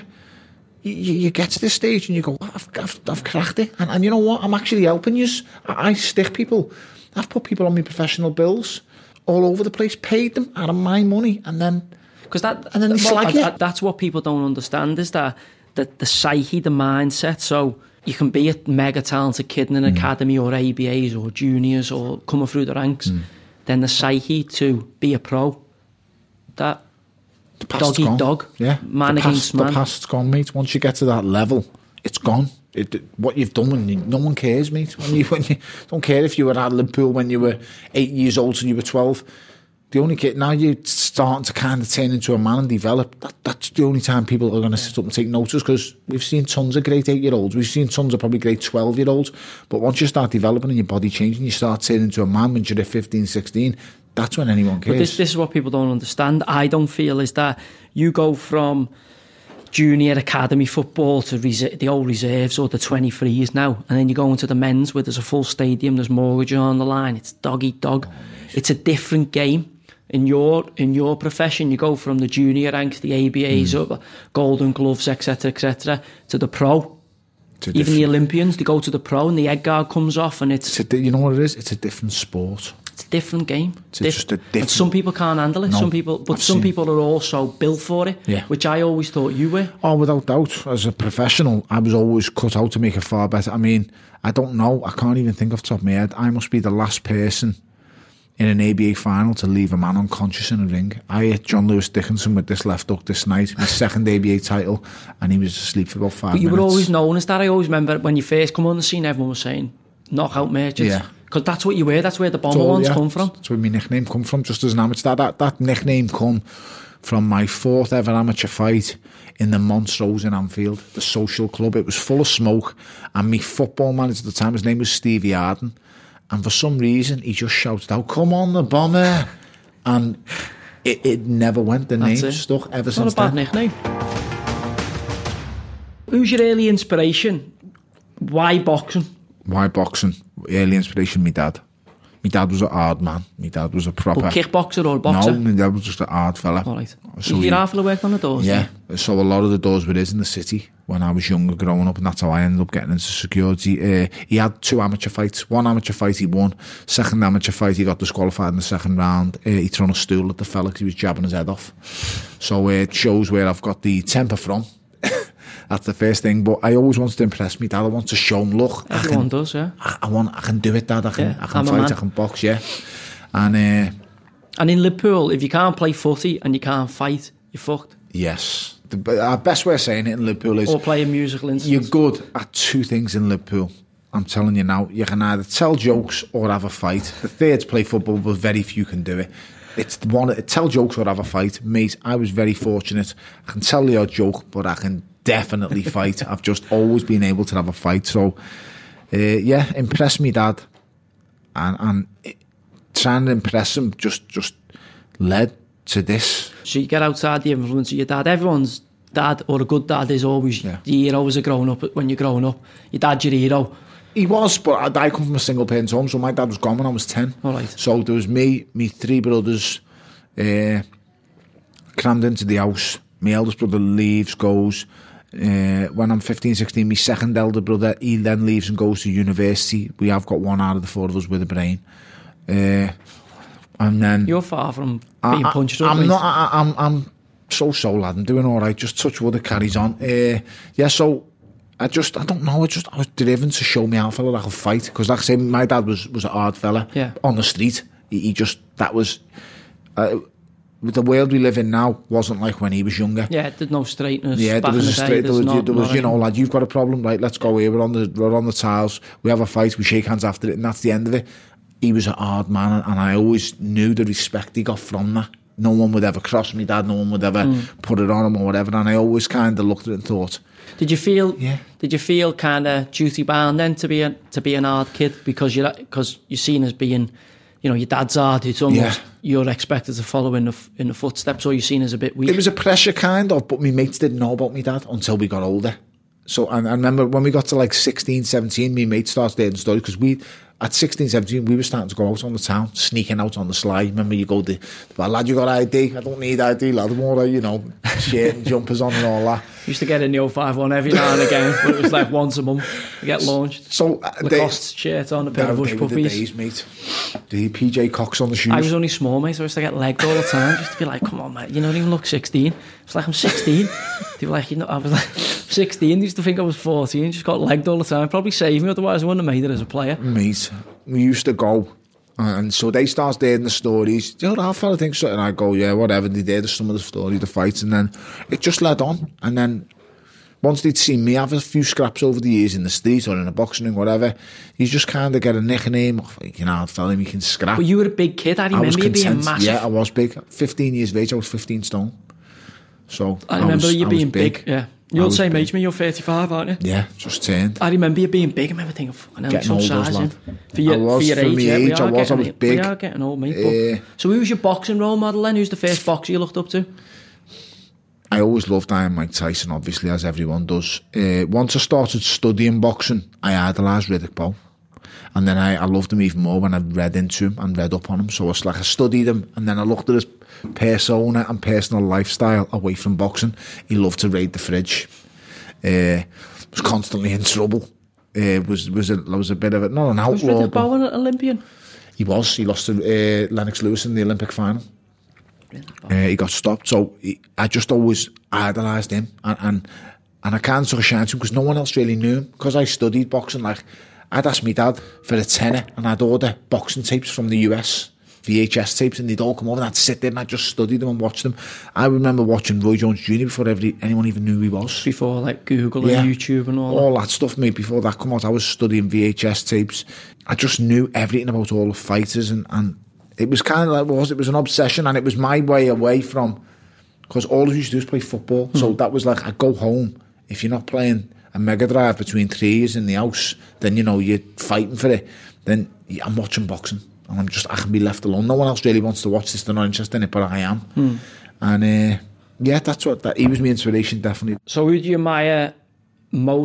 You get to this stage and you go, I've cracked it. And you know what? I'm actually helping you. I stick people. I've put people on my professional bills all over the place, paid them out of my money, and then they slag you.
That's what people don't understand, is that the psyche, the mindset. So you can be a mega talented kid in an academy or ABAs or juniors or coming through the ranks. Then the psyche to be a pro, that dog eat dog, man against man.
The past's gone, mate. Once you get to that level, it's gone. What you've done, no one cares, mate. When you don't care if you were at Liverpool when you were 8 years old and you were 12. The only kid now, you're starting to kind of turn into a man and develop. That's the only time people are going to sit up and take notice, because we've seen tons of great 8-year-olds. We've seen tons of probably great 12-year-olds. But once you start developing and your body changing, you start turning into a man when you're 15, 16. That's when anyone cares.
But this is what people don't understand. I don't feel is that you go from junior academy football to the old reserves or the 23s now, and then you go into the men's where there's a full stadium, there's mortgage on the line, it's dog eat dog. It's a different game. In your profession, you go from the junior ranks, the ABAs, up, Golden Gloves, etc., to the pro. Even the Olympians, they go to the pro, and the egg guard comes off, and
you know what it is? It's a different sport.
It's a different game.
It's just a different.
And some people can't handle it.
No,
some people are also built for it. Yeah. Which I always thought you were.
Oh, without doubt. As a professional, I was always cut out to make it far better. I mean, I don't know. I can't even think off the top of my head. I must be the last person in an ABA final to leave a man unconscious in a ring. I hit John Lewis Dickinson with this left hook this night, my second ABA title, and he was asleep for about 5 minutes.
But you were always known as that. I always remember when you first come on the scene, everyone was saying, knockout merchant. Yeah. Because that's what you were. That's where the bomber ones come from.
That's where my nickname come from, just as an amateur. That nickname come from my 4th ever amateur fight in the Montrose in Anfield, the social club. It was full of smoke, and my football manager at the time, his name was Stevie Arden, and for some reason he just shouted out, "Come on, the bomber!" And it never went. The name stuck ever since then.
Not a bad nickname. Who's your early inspiration? Why boxing?
Why boxing? Early inspiration, my dad. My dad was a hard man. My dad was a proper...
But kickboxer or boxer?
No, my dad was just a hard fella.
All right.
So
Did your half worked on the doors?
Yeah. Then? So a lot of the doors were his in the city when I was younger growing up, and that's how I ended up getting into security. He had 2 amateur fights. 1 amateur fight he won. 2nd amateur fight he got disqualified in the 2nd round. He threw a stool at the fella because he was jabbing his head off. So it shows where I've got the temper from. That's the first thing, but I always wanted to impress me dad. I want to show him, look,
everyone does, yeah.
I can do it, dad. I can fight, I can box, yeah. And
in Liverpool, if you can't play footy and you can't fight, you're fucked.
Yes. Our best way of saying it in Liverpool is...
Or play a musical instrument.
You're good at 2 things in Liverpool. I'm telling you now. You can either tell jokes or have a fight. The third's play football, but very few can do it. It's tell jokes or have a fight. Mate, I was very fortunate. I can tell the odd joke, but I can definitely fight. I've just always been able to have a fight. So, yeah, impress me dad. And trying to impress him just led to this.
So you get outside the influence of your dad. Everyone's dad or a good dad is always the hero as a grown-up. When you're growing up, your dad's your hero.
He was, but I come from a single parent home, so my dad was gone when I was 10.
All right.
So there was me 3 brothers crammed into the house. My eldest brother leaves, goes. When I'm 15, 16, my 2nd elder brother, he then leaves and goes to university. We have got 1 out of the 4 of us with a brain. And then...
You're far from being punched up.
I'm so lad. I'm doing all right. Just touch wood, it carries on. So... I don't know, I was driven to show me how fella that I could fight. Because like I say, my dad was a hard fella on the street. He just, that was... the world we live in now wasn't like when he was younger.
Yeah, there's no straightness.
Yeah, there was you know, lad, you've got a problem, right? Let's go here. We're on the tiles. We have a fight. We shake hands after it, and that's the end of it. He was a hard man, and I always knew the respect he got from that. No one would ever cross me dad. No one would ever put it on him or whatever. And I always kind of looked at it and thought.
Did you feel kind of duty bound then to be an hard kid because you're seen as being, you know, your dad's hard. It's almost you're expected to follow in the footsteps, or you're seen as a bit weak. It
was a pressure kind of, but my mates didn't know about my dad until we got older. So I remember when we got to like 16, 17, my mates started hearing stories because at 16, 17, we were starting to go out on the town, sneaking out on the sly. Remember, you go, lad, you got ID? I don't need ID, lad. I'm all right, you know, shirt and jumpers on and all that.
Used to get in the 051 every now and again, but it was like once a month to get launched.
So
Lacoste shirt on, a pair of hush puppies.
The days, mate. The PJ Cox on the shoes.
I was only small, mate, so I used to get legged all the time, just to be like, come on, mate, you don't even look 16. It's like, I'm 16. They were like, you know, I was like 16, they used to think I was 14, just got legged all the time. Probably saved me, otherwise I wouldn't have made it as a player.
Mate, we used to go, and so they started hearing the stories. You know, that fella thinks so, and I go, yeah, whatever. They did some of the story, the fights, and then it just led on. And then once they'd seen me have a few scraps over the years in the street or in a boxing ring, whatever, you just kind of get a nickname. You know, tell him you can scrap.
But you were a big kid. I remember you being massive.
Yeah, I was big. 15 years of age, I was 15 stone. So
I remember you being big. Yeah. You're the same age as me, you're 35, aren't you?
Yeah, just turned.
I remember you being big. I remember thinking, fucking hell, some size in. For your
age, I was big.
We are getting old, mate. So who was your boxing role model then? Who's the first boxer you looked up to?
I always loved Iron Mike Tyson, obviously, as everyone does. Once I started studying boxing, I idolised Riddick Bowe. And then I loved him even more when I read into him and read up on him. So it's like I studied him, and then I looked at his persona and personal lifestyle away from boxing. He loved to raid the fridge. Was constantly in trouble. Was a bit of it, not an outlaw.
Was Riddick Bowe an Olympian?
He was. He lost to Lennox Lewis in the Olympic final. He got stopped. So I just always idolised him, and I can't sort of shine to him because no one else really knew him. Because I studied boxing, like I'd ask my dad for a tenner, and I'd order boxing tapes from the US. VHS tapes, and they'd all come over and I'd sit there and I'd just study them and watch them. I remember watching Roy Jones Jr. before anyone even knew who he was.
Before like Google and YouTube and all
that stuff, mate. Before that come out, I was studying VHS tapes. I just knew everything about all the fighters, and it was kind of like it was an obsession, and it was my way away from, because all I used to do is play football. So that was like, I'd go home. If you're not playing a Mega Drive between 3 years in the house, then you know you're fighting for it. Then I'm watching boxing. And I can be left alone. No one else really wants to watch this. They're not interested in it, but I am. And that's he was my inspiration, definitely.
So who do you admire most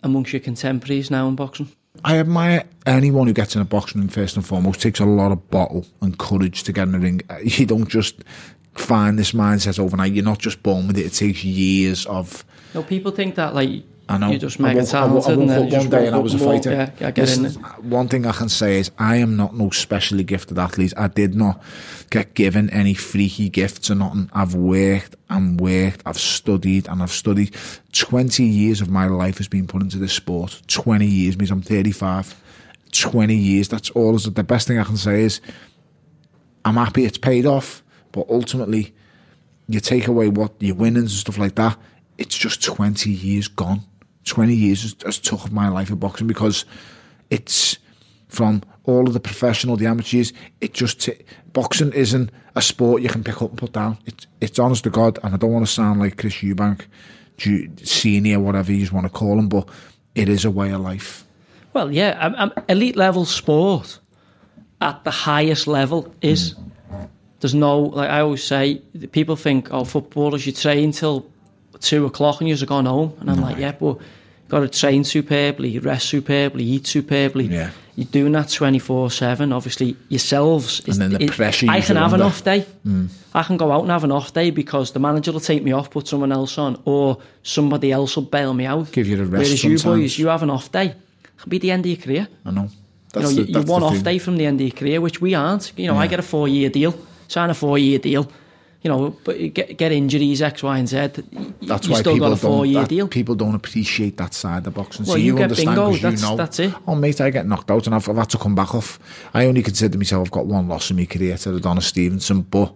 amongst your contemporaries now in boxing?
I admire anyone who gets in a boxing ring first and foremost. It takes a lot of bottle and courage to get in the ring. You don't just find this mindset overnight. You're not just born with it. It takes years of...
No, people think that, like,
I know.
you're just mega talented and then you just
one day and I was a fighter.
Yeah, get in it.
One thing I can say is I am not no specially gifted athlete. I did not get given any freaky gifts or nothing. I've worked and worked. I've studied and I've studied. 20 years of my life has been put into this sport. 20 years means I'm 35. 20 years, that's all. The best thing I can say is I'm happy it's paid off, but ultimately you take away what your winnings and stuff like that, it's just 20 years gone. 20 years has took my life of boxing, because it's from all of the professional, the amateurs, boxing isn't a sport you can pick up and put down. It's honest to God, and I don't want to sound like Chris Eubank, senior, whatever you just want to call him, but it is a way of life.
Well, yeah, elite level sport at the highest level is, there's no, like I always say, people think, oh, footballers, you train till 2 o'clock and you're gone home, and I'm like, yeah, but you've got to train superbly, rest superbly, eat superbly.
Yeah.
You're doing that 24/7. Obviously, yourselves.
And then the pressure.
I can have an off day. I can go out and have an off day because the manager will take me off, put someone else on, or somebody else will bail me out.
Give you the rest.
Whereas
sometimes.
You boys, you have an off day. It could be the end of your career.
I know.
You're one off day from the end of your career, which we aren't. I get a 4-year deal, sign a 4-year deal. But get injuries, X, Y, and Z.
That's
you
why
still
people
got a 4-year deal.
People don't appreciate that side of boxing.
Well,
so
you get
understand
bingo. That's it.
Oh, mate, I get knocked out and I've had to come back off. I only consider myself, I've got one loss in my career to Adonis Stevenson, but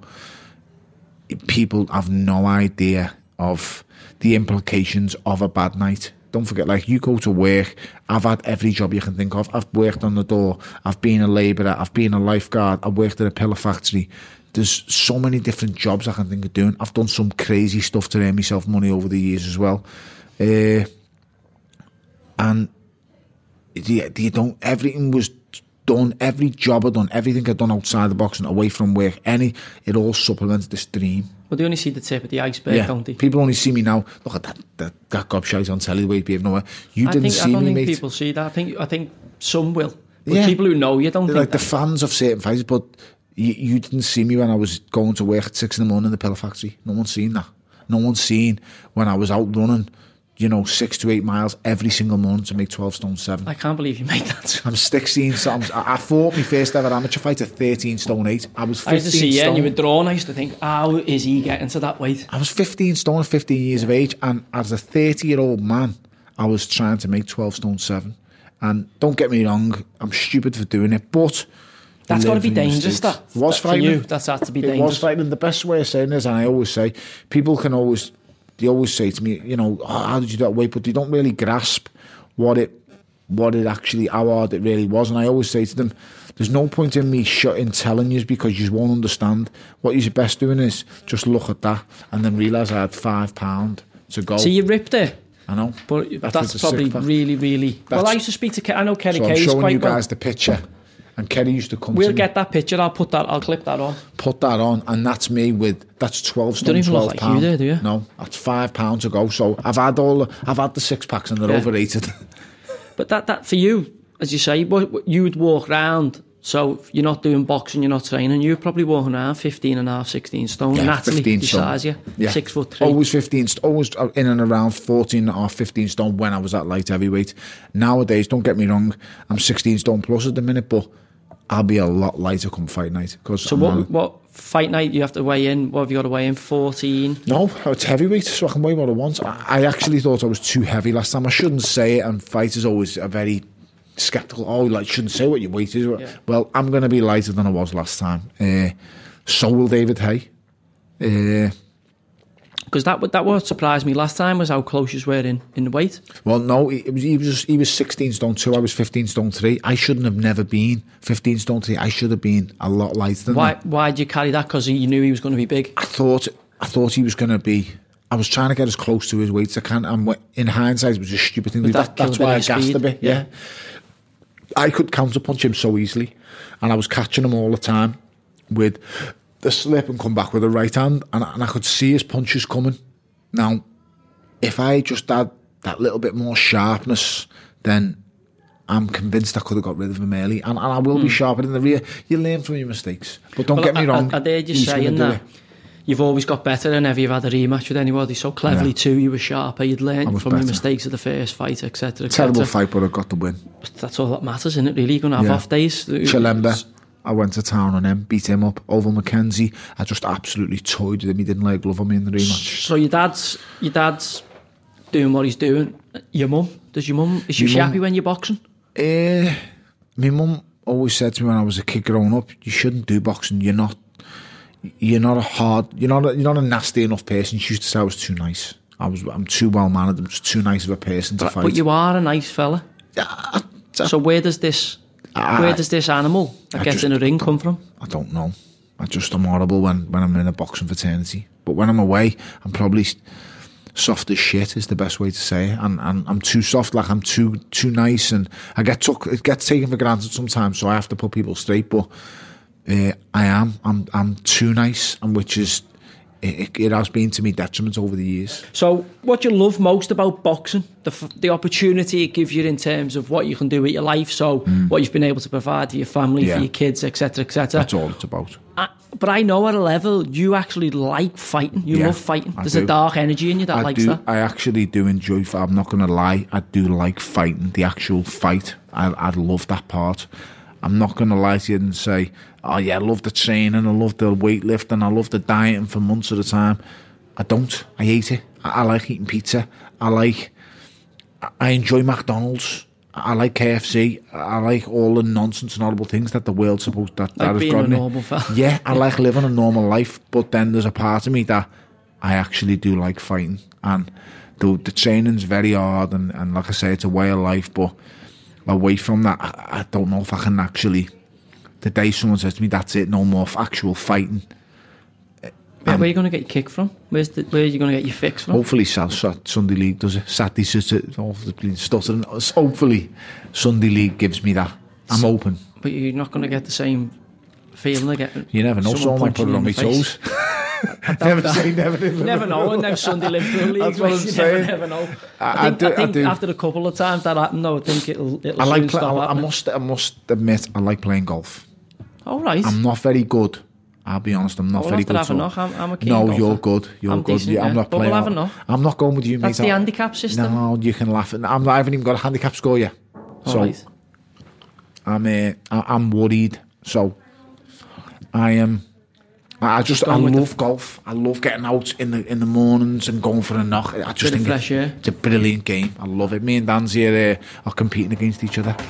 people have no idea of the implications of a bad night. Don't forget, like, you go to work, I've had every job you can think of. I've worked on the door, I've been a labourer, I've been a lifeguard, I've worked at a pillar factory. There's so many different jobs I can think of doing. I've done some crazy stuff to earn myself money over the years as well. And you don't, everything was done, every job I'd done, everything I'd done outside the boxing, away from work, it all supplemented this dream.
Well, they only see the tip of the iceberg, don't they?
People only see me now. Look at that gobshite on telly, the way behaving nowhere.
I don't think people see that. I think some will. But people who know you don't think
like that. The fans of certain fighters, but you didn't see me when I was going to work at 6 in the morning in the pillar factory. No one's seen that. No one's seen when I was out running, 6 to 8 miles every single morning to make 12 stone 7.
I can't believe you made that.
I'm 16, so I fought my first ever amateur fight at 13 stone 8. I was 15
I used to see
stone.
and you were drawn. I used to think, how is he getting to that weight?
I was 15 stone at 15 years of age, and as a 30-year-old man, I was trying to make 12 stone 7. And don't get me wrong, I'm stupid for doing it, but
that's got to be dangerous, that.
It was frightening.
For you, that's had to be dangerous.
It was frightening. The best way of saying this, and I always say, they always say to me, how did you do that weight? But they don't really grasp what it actually, how hard it really was. And I always say to them, there's no point in me telling you, because you won't understand. What you're best doing is just look at that and then realise I had £5 to go.
So you ripped it.
I know.
But that's probably really, really... Well, I used to speak to... I know Kerry Kayes quite well.
I'm showing you guys the picture. And Kerry used to come
We'll get that picture. I'll clip that on.
Put that on, and that's me that's 12 stone,
don't even
12
look like
pound.
you there, do you?
No, that's £5 to go. So I've had the 6-packs and they're overrated.
But that for you, as you say, you would walk round. So you're not doing boxing, you're not training. You're probably walking around 15 and a half, 16 stone.
Yeah,
naturally,
15 stone.
Size, yeah. 6'3".
Always 15, always in and around 14 and a half, 15 stone when I was at light heavyweight. Nowadays, don't get me wrong, I'm 16 stone plus at the minute, but I'll be a lot lighter come fight night.
So what fight night you have to weigh in? What have you got to weigh in? 14?
No, it's heavyweight, so I can weigh what I want. I actually thought I was too heavy last time. I shouldn't say it, and fighters always are very sceptical. Shouldn't say what your weight is. Yeah. Well, I'm going to be lighter than I was last time. So will David Haye.
Because that what surprised me last time was how close you were in the weight.
Well, no, he was 16 stone 2. I was 15 stone 3. I shouldn't have never been 15 stone 3. I should have been a lot lighter than that.
Why did you carry that? Because you knew he was going to be big.
I thought he was going to be. I was trying to get as close to his weight as I can. And in hindsight, it was a stupid thing. That's why I gassed a bit. Yeah. I could counterpunch him so easily, and I was catching him all the time with the slip and come back with the right hand, and I could see his punches coming. Now, if I just had that little bit more sharpness, then I'm convinced I could have got rid of him early. And I will be sharper in the rear. You learn from your mistakes. But don't get me wrong.
I heard you saying that you've always got better whenever you've had a rematch with anybody. So cleverly too, you were sharper. You'd learned from your mistakes of the first fight, etc.
Terrible fight, but I got the win.
But that's all that matters, isn't it, really? You're going to have off days.
Chilemba, I went to town on him, beat him up. Over Mackenzie, I just absolutely toyed with him. He didn't lay a glove on me in the rematch.
So your dad's doing what he's doing. Your mum? Is she happy when you're boxing?
My mum always said to me when I was a kid growing up, you shouldn't do boxing. You're not a nasty enough person. She used to say I was too nice. I'm too well mannered. I'm just too nice of a person to fight.
But you are a nice fella. So where does this animal that gets in a ring come from?
I don't know. I'm horrible when I'm in a boxing fraternity. But when I'm away, I'm probably soft as shit is the best way to say it. And I'm too soft, like I'm too nice, and it gets taken for granted sometimes, so I have to put people straight. But I'm too nice, and which is it has been to me detriment over the years.
So what you love most about boxing, the opportunity it gives you in terms of what you can do with your life, so what you've been able to provide for your family, for your kids, etc., etc.
That's all it's about.
But I know at a level you actually like fighting. You love fighting. There's a dark energy in you that likes that.
I actually do enjoy. I'm not going to lie. I do like fighting. The actual fight. I love that part. I'm not going to lie to you and say, oh yeah, I love the training, I love the weightlifting, I love the dieting for months at a time. I don't. I hate it. I like eating pizza. I enjoy McDonald's. I like KFC. I like all the nonsense and horrible things that the world's supposed that
like
has
being
got
a normal fella.
Yeah, I like living a normal life, but then there's a part of me that I actually do like fighting, and the training's very hard, and like I say, it's a way of life, but away from that, I don't know if I can actually. The day someone says to me, that's it, no more actual fighting.
Where are you going to get your kick from? Where are you going to get your fix from?
Hopefully Sunday League does it. Stuttering. Hopefully Sunday League gives me that. I'm open.
But you're not going to get the same feeling again.
You never know. Someone might put it on my toes. Never say never.
Never know. And now Sunday Liverpool League. That's what I'm saying. Never know. I think after a couple of times that happened, though, I think it'll soon stop happening.
I must admit, I like playing golf.
Oh, right.
I'm not very good. I'll be honest, I'm not very good.
I'm a keen golfer.
You're good. I'm good.
Decent,
I'm not playing. I'm not going with you, mate.
That's the handicap system.
No, you can laugh. I haven't even got a handicap score yet. So
right.
I'm worried. So I am. I love golf. I love getting out in the mornings and going for a knock. I just think it's a brilliant game. I love it. Me and Dan's here are competing against each other.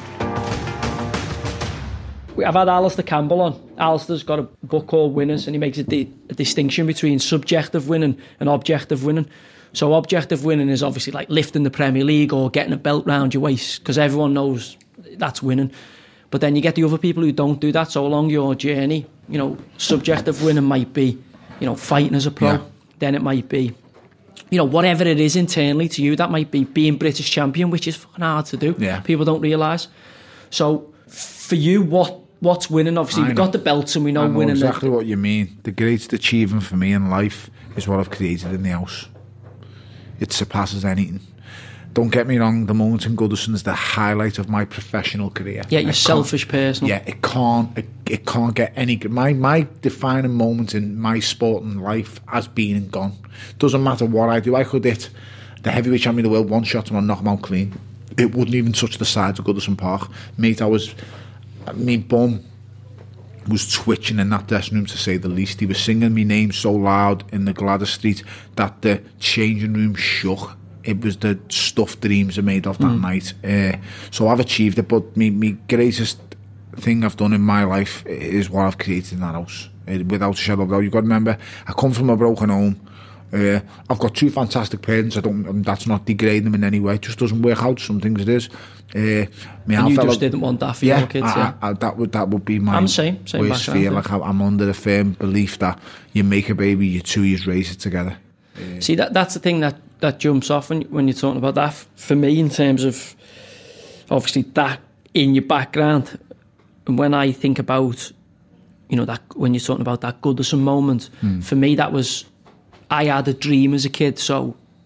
I've had Alistair Campbell on. Alistair's got a book called Winners, and he makes a distinction between subjective winning and objective winning. So objective winning is obviously like lifting the Premier League or getting a belt round your waist, because everyone knows that's winning. But then you get the other people who don't do that. So along your journey, subjective winning might be, fighting as a pro. Yeah. Then it might be, whatever it is internally to you. That might be being British champion, which is fucking hard to do.
Yeah.
People don't realise. So for you, what's winning? Obviously, we've got the belts and we know winning.
Exactly what you mean. The greatest achievement for me in life is what I've created in the house. It surpasses anything. Don't get me wrong, the moment in Goodison is the highlight of my professional career.
Yeah, you're selfish person.
Yeah, it can't get any. My defining moment in my sporting life has been and gone. Doesn't matter what I do. I could hit the heavyweight champion of the world one shot and I'll knock him out clean. It wouldn't even touch the sides of Goodison Park. Mate, my bum was twitching in that dressing room, to say the least. He was singing my name so loud in the Gladys Street that the changing room shook. It was the stuff dreams are made of that night. So I've achieved it, but my greatest thing I've done in my life is what I've created in that house, without a shadow of a doubt. You've got to remember, I come from a broken home. I've got two fantastic parents. That's not degrading them in any way. It just doesn't work out. Some things it is.
And you just didn't want that for your kids.
That would be my
same
worst fear. Like I'm under the firm belief that you make a baby, you 2 years raise it together.
See, that's the thing that jumps off when you're talking about that. For me, in terms of obviously that in your background, and when I think about that, when you're talking about that Goodison moment, for me that was, I had a dream as a kid, so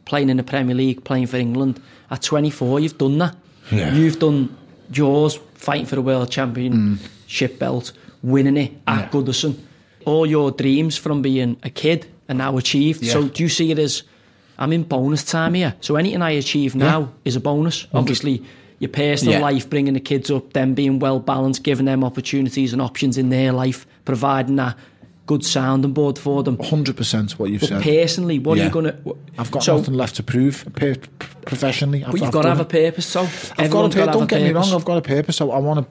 playing in the Premier League, playing for England. At 24, you've done that.
Yeah.
You've done yours, fighting for the World Championship belt, winning it at Goodison. All your dreams from being a kid are now achieved. Yeah. So do you see it as, I'm in bonus time here, so anything I achieve now is a bonus? Obviously, your personal life, bringing the kids up, them being well balanced, giving them opportunities and options in their life, providing that good sounding board for them.
100% what you've said.
Personally, what are you going to...
I've got nothing left to prove professionally.
But you've got to have a purpose, so...
Don't get me wrong, I've got a purpose, so I want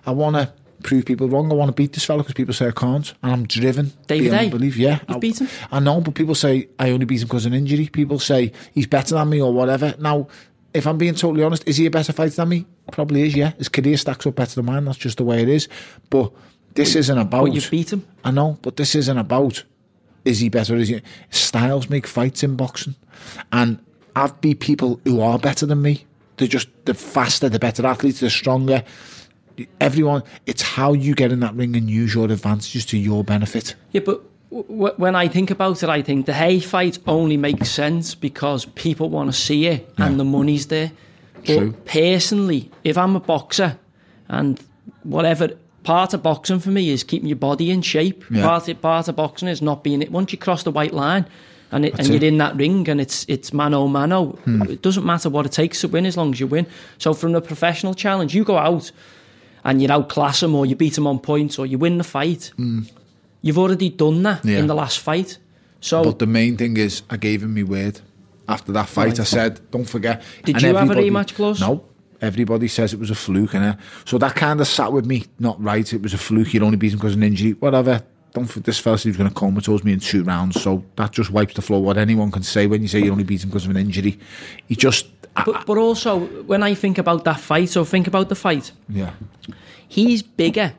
to prove people wrong. I want to beat this fella because people say I can't, and I'm driven.
David A.
You've
beat him?
I know, but people say I only beat him because of an injury. People say he's better than me or whatever. Now, if I'm being totally honest, is he a better fighter than me? Probably is, yeah. His career stacks up better than mine. That's just the way it is. But this isn't about...
But you beat him?
I know, but this isn't about is he better or is he... Styles make fights in boxing. And I've beat people who are better than me. They're faster, they're better athletes, they're stronger. Everyone, it's how you get in that ring and use your advantages to your benefit.
Yeah, but when I think about it, I think the Haye fight only makes sense because people want to see it and the money's there.
True.
But personally, if I'm a boxer and whatever, part of boxing for me is keeping your body in shape.
Yeah.
Part of boxing is not being it. Once you cross the white line and you're in that ring and it's mano. It doesn't matter what it takes to win as long as you win. So from the professional challenge, you go out and you outclass them or you beat them on points or you win the fight. You've already done that in the last fight. So,
but the main thing is I gave him my word. After that fight, I said, don't forget.
Did you have a rematch clause?
No. Everybody says it was a fluke. So that kind of sat with me. Not right. It was a fluke. You'd only beat him because of an injury. Whatever. Don't think this fella said he was going to comatose me in 2 rounds. So that just wipes the floor. What anyone can say when you say you only beat him because of an injury. He just...
But also, when I think about that fight, so think about the fight.
Yeah.
He's bigger,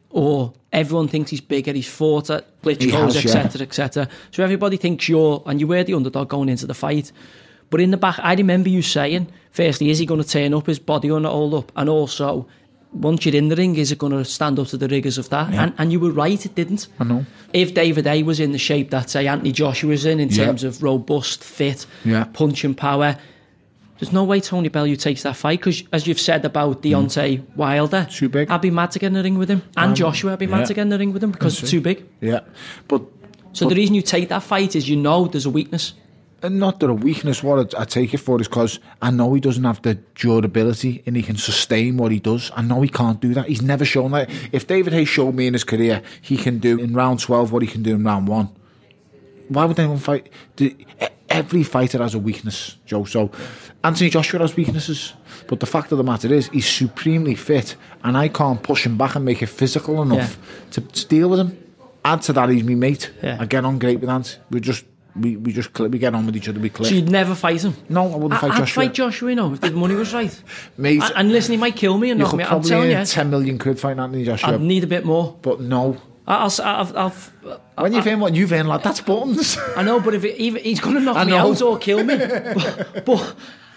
or everyone thinks he's bigger. He's fought at Klitschko's, etc., etc. So everybody thinks you were the underdog going into the fight. But in the back, I remember you saying, firstly, is he going to turn up, his body going to hold up? And also, once you're in the ring, is it going to stand up to the rigours of that? Yeah. And you were right, it didn't.
I know.
If David A was in the shape that, say, Anthony Joshua's in terms of robust, fit, punching power, there's no way Tony Bellew takes that fight because, as you've said about Deontay Wilder,
too big.
I'd be mad to get in the ring with him. And Joshua, I'd be mad to get in the ring with him because it's too big.
Yeah.
So the reason you take that fight is you know there's a weakness.
And not that a weakness, what I take it for is because I know he doesn't have the durability and he can sustain what he does. I know he can't do that. He's never shown that. If David Haye showed me in his career he can do in round 12 what he can do in round 1, why would anyone fight? Every fighter has a weakness, Joe. So Anthony Joshua has weaknesses, but the fact of the matter is he's supremely fit and I can't push him back and make it physical enough to deal with him. Add to that, he's my mate. I get on great with Ant. We get on with each other. We click.
So you'd never fight him?
No, I wouldn't fight Joshua.
I'd fight Joshua, if the money was right.
Mate,
and listen, he might kill me and knock me out. I'm telling you,
10 million quid fighting Anthony Joshua.
I'd need a bit more.
But no.
When
you've earned what you've earned, lad, that's buttons.
I know, but if he's going to knock me out or kill me, but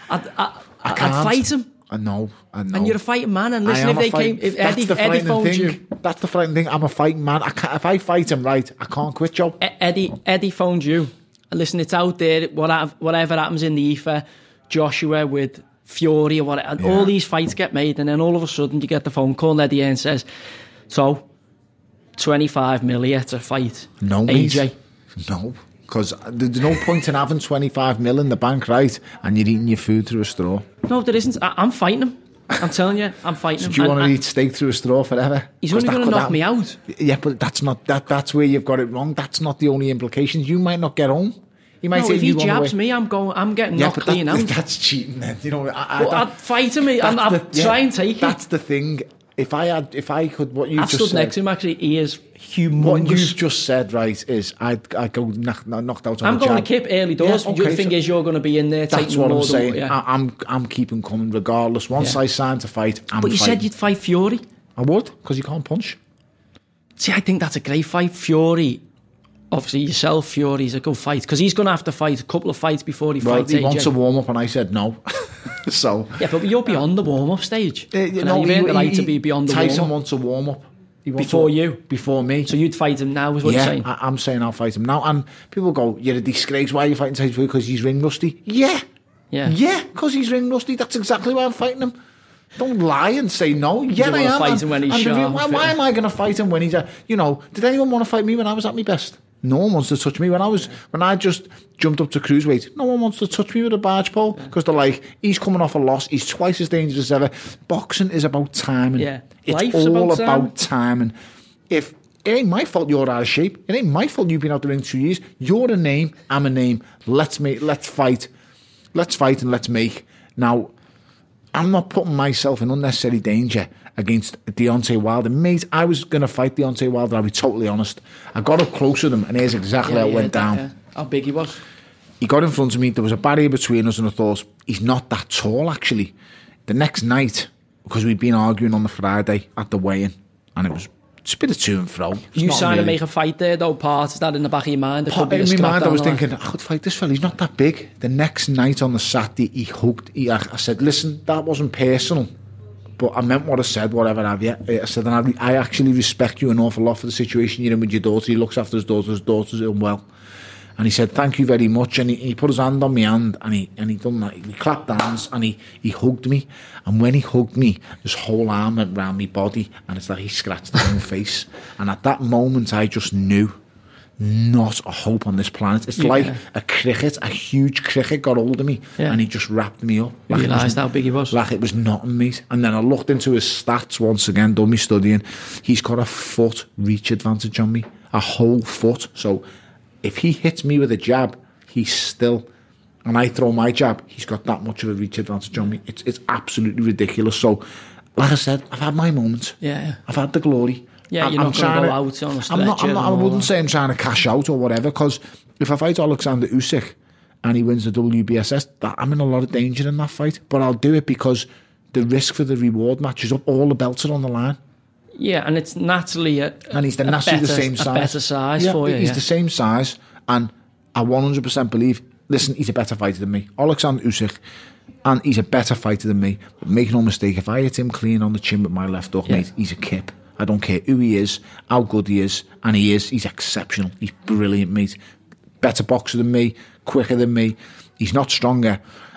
I'd fight him.
I know.
And you're a fighting man. And listen, if Eddie phones you,
that's the frightening thing. I'm a fighting man. If I fight him right, I can't quit, Joe.
Eddie phones you. And listen, it's out there. Whatever happens in the ether, Joshua with Fury or whatever, and all these fights get made, and then all of a sudden you get the phone call, and Eddie says, "So, 25 million to fight."
No,
AJ.
No. Because there's no point in having 25 mil in the bank, right? And you're eating your food through a straw.
No, there isn't. I'm fighting him. I'm telling you, I'm fighting him.
Do you want to eat steak through a straw forever?
He's only going to knock me out.
Yeah, but that's not that's where you've got it wrong. That's not the only implications. You might not get home. He might say
if he jabs me, I'm getting knocked clean out.
That's cheating then.
I'd fight him. I'd try and take it.
That's the thing. If I could, what you just said.
I've stood next to him, actually, he is humongous.
What you've just said, right, is I'd go knocked out on
I'm going to kip early doors.
Yeah, okay,
the thing is, you're going to be in there taking
that's what I'm saying.
Yeah.
I'm keeping coming regardless. Once I sign to fight,
But you said you'd fight Fury.
I would, because you can't punch.
See, I think that's a great fight. Fury, obviously yourself, Fury's a good fight, because he's going to have to fight a couple of fights before he fights AJ.
He wants a warm-up, and I said no. So
yeah, but you're beyond the warm-up stage. You've earned the right to be beyond the warm-up.
Tyson wants a warm-up.
Before you?
Before me.
So you'd fight him now, is what you're saying?
I'm saying I'll fight him now. And people go, you're a disgrace. Why are you fighting Tyson Fury? Because he's ring rusty. Yeah, because he's ring rusty. That's exactly why I'm fighting him. Don't lie and say no. Yeah, I am.
Fight him when he's sharp.
Why am I going to fight him when he's did anyone want to fight me when I was at my best? No one wants to touch me. When I just jumped up to cruiserweight, no one wants to touch me with a barge pole because they're like, he's coming off a loss. He's twice as dangerous as ever. Boxing is about timing.
Yeah.
It's
Life's
all
about
timing. If it ain't my fault you're out of shape, it ain't my fault you've been out the ring 2 years. You're a name, I'm a name. Let's fight. Let's fight and let's make. Now, I'm not putting myself in unnecessary danger against Deontay Wilder. Mate, I was going to fight Deontay Wilder, I'll be totally honest. I got up close with him, and here's exactly how it went down. Yeah.
How big he was?
He got in front of me, there was a barrier between us, and I thought, he's not that tall, actually. The next night, because we'd been arguing on the Friday at the weigh-in, and it was just a bit of to and fro.
You trying to make a fight there, though, part? Is that in the back of your mind?
In my mind, I was thinking, I could fight this fella, he's not that big. The next night on the Saturday, he hugged, I said, listen, that wasn't personal, but I meant what I said, whatever have you. I said, and I actually respect you an awful lot for the situation you're in with your daughter. He looks after his daughter's unwell. And he said, thank you very much. And he put his hand on my hand, and he done that. He clapped hands, and he hugged me. And when he hugged me, his whole arm went round my body, and it's like he scratched his own face. And at that moment, I just knew, not a hope on this planet. It's like a huge cricket got hold of me, and he just wrapped me up.
You realised how big he was?
Like it was nothing, mate. And then I looked into his stats once again, done me studying. He's got a foot reach advantage on me, a whole foot. So if he hits me with a jab, he's still, and I throw my jab, he's got that much of a reach advantage on me. It's absolutely ridiculous. So, like I said, I've had my moments.
Yeah.
I've had the glory.
Yeah, you're not going to go out on a stretcher.
I wouldn't say I'm trying to cash out or whatever, because if I fight Alexander Usyk and he wins the WBSS, I'm in a lot of danger in that fight. But I'll do it because the risk for the reward matches up. All the belts are on the line.
Yeah, and it's naturally
and he's naturally the same size.
A better size for you.
He's the same size, and I 100% believe. Listen, he's a better fighter than me, Alexander Usyk, and he's a better fighter than me. But make no mistake, if I hit him clean on the chin with my left hook, mate, he's a kip. I don't care who he is, how good he is, and he is. He's exceptional. He's brilliant, mate. Better boxer than me, quicker than me. He's not stronger.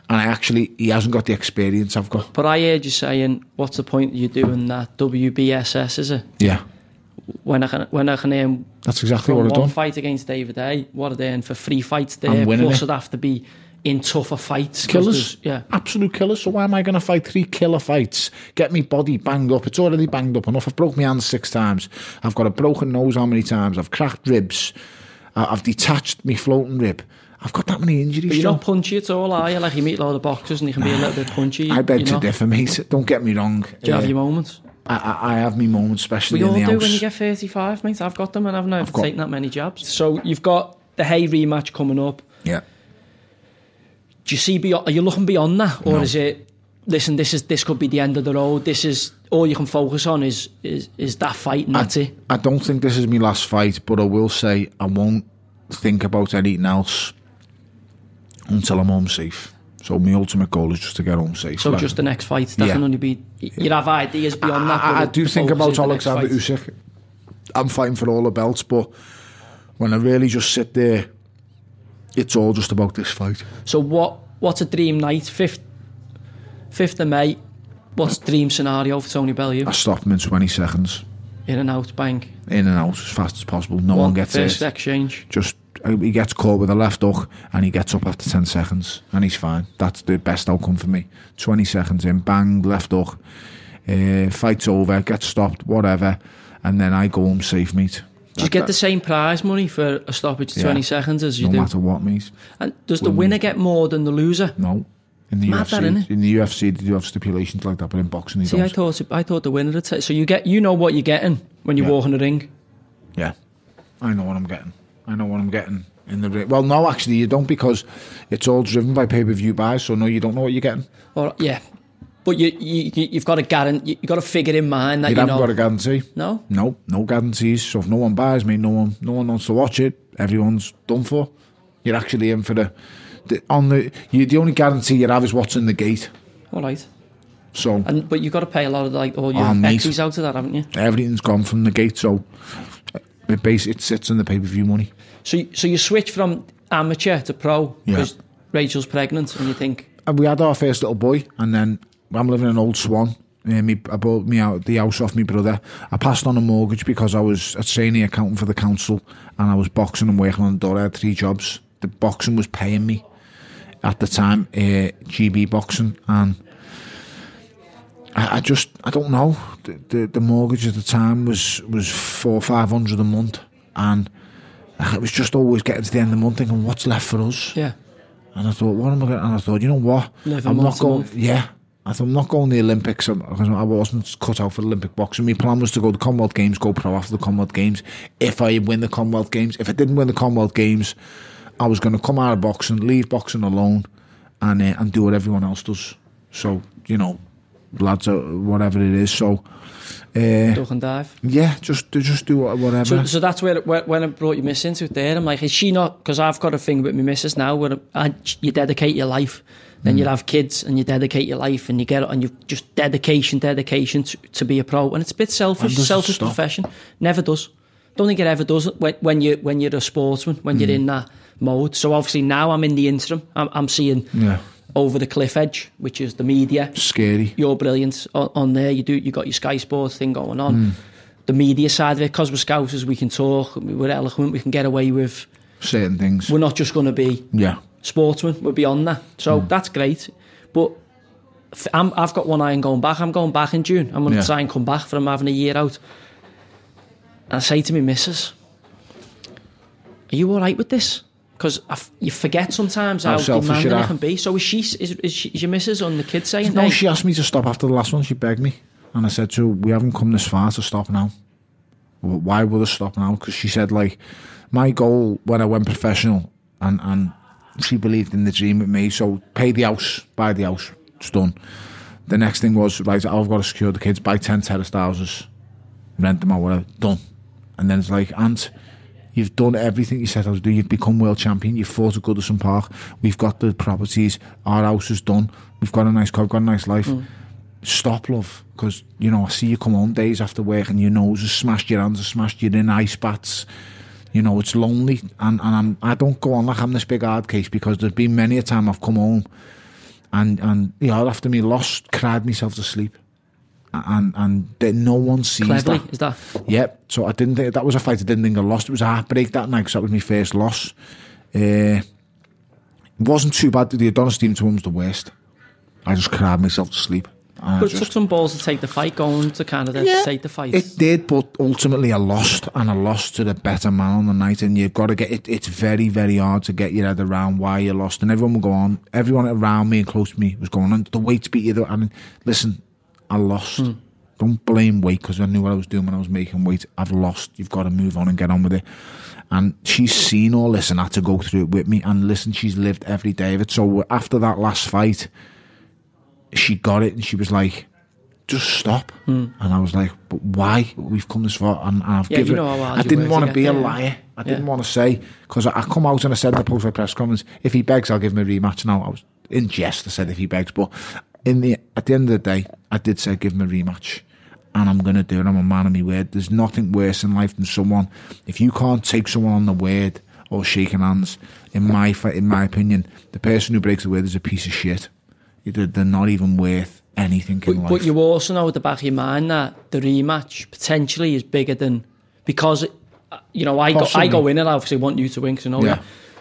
And he hasn't got the experience I've got.
But I heard you saying, what's the point of you doing that WBSS, is it?
Yeah.
When I can earn...
That's exactly what I've done.
One fight against David A, what I'd earn for 3 fights there, plus I'd have to be in tougher fights.
Killers. Yeah. Absolute killers. So why am I going to fight 3 killer fights? Get me body banged up. It's already banged up enough. I've broke my hand 6 times. I've got a broken nose how many times? I've cracked ribs. I've detached my floating rib. I've got that many injuries.
But you're not punchy at all, are you? Like you meet a lot of boxers and you can be a little bit punchy.
I beg to differ, mate. Don't get me wrong.
Do you have your moments?
I have my moments, especially in the house.
We all do when you get 35, mate. I've got them and I've taken that many jabs. So you've got the Hay rematch coming up.
Yeah.
Do you see beyond? Are you looking beyond that, or is it? Listen, this could be the end of the road. This is all you can focus on is that fight, and that's it.
I don't think this is my last fight, but I will say I won't think about anything else until I'm home safe. So my ultimate goal is just to get home safe.
So just the next fight, that can only be... You have ideas beyond that.
I do think about Alexander Usyk. I'm fighting for all the belts, but when I really just sit there, it's all just about this fight.
So what's a dream night? 5th of May, what's the dream scenario for Tony Bellew?
I stop him in 20 seconds.
In and out, bang.
In and out as fast as possible. No one gets
first exchange.
Just he gets caught with a left hook and he gets up after 10 seconds and he's fine. That's the best outcome for me. 20 seconds in, bang, left hook, fight's over, gets stopped, whatever, and then I go home safe, mate.
Do you get the same prize money for a stoppage 20 seconds as you do?
No matter what, mate.
And does the winner get more than the loser?
No. In the UFC, they do have stipulations like that, but in boxing, they don't.
I thought the winner would say. So you know what you're getting when you walk in the ring.
Yeah, I know what I'm getting. I know what I'm getting in the ring. Well, no, actually, you don't, because it's all driven by pay-per-view buys. So no, you don't know what you're getting.
Or but you've got to guarantee. You've got to figure in mind that you
haven't got a guarantee.
No,
no guarantees. So if no one buys me, no one wants to watch it. Everyone's done for. You're actually in for the only guarantee you have is what's in the gate.
All right.
So,
but you've got to pay a lot of all your equities out of that, haven't you?
Everything's gone from the gate, so it sits in the pay-per-view money.
So you switch from amateur to pro because Rachel's pregnant, and you think...
And we had our first little boy, and then I'm living in Old Swan. I bought the house off my brother. I passed on a mortgage because I was a trainee accountant for the council, and I was boxing and working on the door. I had 3 jobs. The boxing was paying me at the time, GB boxing, and I don't know. The mortgage at the time was $400 or $500 a month, and it was just always getting to the end of the month thinking, what's left for us?
Yeah.
And I thought, what am I going to... And I thought, you know what? I'm not going... Yeah. I thought, I'm not going to the Olympics because I wasn't cut out for the Olympic boxing. My plan was to go to the Commonwealth Games, go pro after the Commonwealth Games. If I win the Commonwealth Games, if I didn't win the Commonwealth Games, I was going to come out of boxing, leave boxing alone, and do what everyone else does. So, you know, lads, whatever it is. So,
duck and dive.
Yeah, just do whatever.
So that's where when I brought your miss into it there, I'm like, is she not? Because I've got a thing with my missus now where you dedicate your life, then you have kids and you dedicate your life, and you just dedication to be a pro, and it's a bit selfish profession. Never does. Don't think it ever does when you're a sportsman, when you're in that mode. So obviously now I'm in the interim. I'm seeing. Yeah. Over the cliff edge, which is the media.
Scary.
You're brilliant on there. You got your Sky Sports thing going on. The media side of it, because we're Scousers, we can talk, we're eloquent, we can get away with
certain things.
We're not just going to be sportsmen, we're beyond that. So that's great. But I've got one eye on going back. I'm going back in June. I'm going to try and come back from having a year out. And I say to me missus, are you all right with this? Because you forget sometimes how demanding it can be. So is your missus on the kids saying?
No, she asked me to stop after the last one. She begged me, and I said to her, "We haven't come this far to stop now. Why would I stop now?" Because she said, like, my goal when I went professional, and she believed in the dream with me. So pay the house, buy the house, it's done. The next thing was, right, I've got to secure the kids, buy 10 terraced houses, rent them out, whatever, done. And then it's like, Ant, you've done everything you set out to do. You've become world champion. You've fought at Goodison Park. We've got the properties. Our house is done. We've got a nice car. We've got a nice life. Stop, love. Because, you know, I see you come home days after work and your nose is smashed, your hands are smashed, you're in ice baths. You know, it's lonely. And I don't go on like I'm this big hard case, because there's been many a time I've come home and you know, after me lost, cried myself to sleep. And no one sees
Cleverly,
that.
Is that?
Yep. So I didn't think that was a fight. I didn't think I lost. It was a heartbreak that night because that was my first loss. It wasn't too bad. The Adonis Stevens one was the worst. I just cried myself to sleep.
But it took some balls to take the fight, going to Canada to take the fight.
It did, but ultimately I lost, and I lost to the better man on the night. And you've got to get it. It's very, very hard to get your head around why you lost. And everyone will go on. Everyone around me and close to me was going on. The weight beat you. I mean, listen. I lost. Don't blame weight, because I knew what I was doing when I was making weight. I've lost. You've got to move on and get on with it. And she's seen all this and had to go through it with me. And listen, she's lived every day of it. So after that last fight, she got it and she was like, just stop. And I was like, but why? We've come this far. And I've given it. I didn't want to be a liar. I didn't want to say, because I come out and I said in the post-fight press conference, if he begs, I'll give him a rematch. Now, I was in jest, I said if he begs, but at the end of the day, I did say give him a rematch, and I'm going to do it. I'm a man of my word. There's nothing worse in life than someone, if you can't take someone on the word or shaking hands, in my opinion, the person who breaks the word is a piece of shit. They're not even worth anything in life.
But you also know at the back of your mind that the rematch potentially is bigger than, because you know, I go in and I obviously want you to win, because I know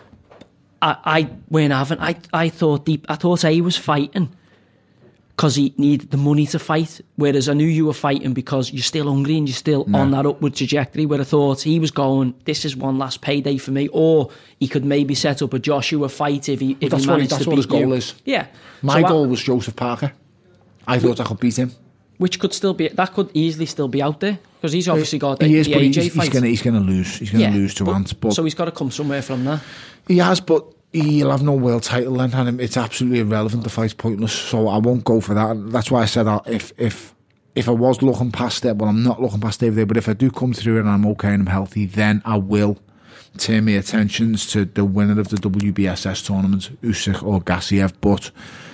I weren't having. I thought A was fighting because he needed the money to fight, whereas I knew you were fighting because you're still hungry and you're still on that upward trajectory, where I thought he was going, this is one last payday for me, or he could maybe set up a Joshua fight if he managed to beat you. That's what
his goal is.
Yeah.
My goal was Joseph Parker. I thought I could beat him.
Which could easily still be out there, because he's obviously got the AJ fight.
He's going to lose. He's going to lose to Ant. But
so he's got to come somewhere from that.
He has, but he'll have no world title then, and it's absolutely irrelevant. The fight's pointless, so I won't go for that. That's why I said if I was looking past it, but I'm not looking past David there. But if I do come through and I'm okay and I'm healthy, then I will turn my attentions to the winner of the WBSS tournament, Usyk or Gassiev. But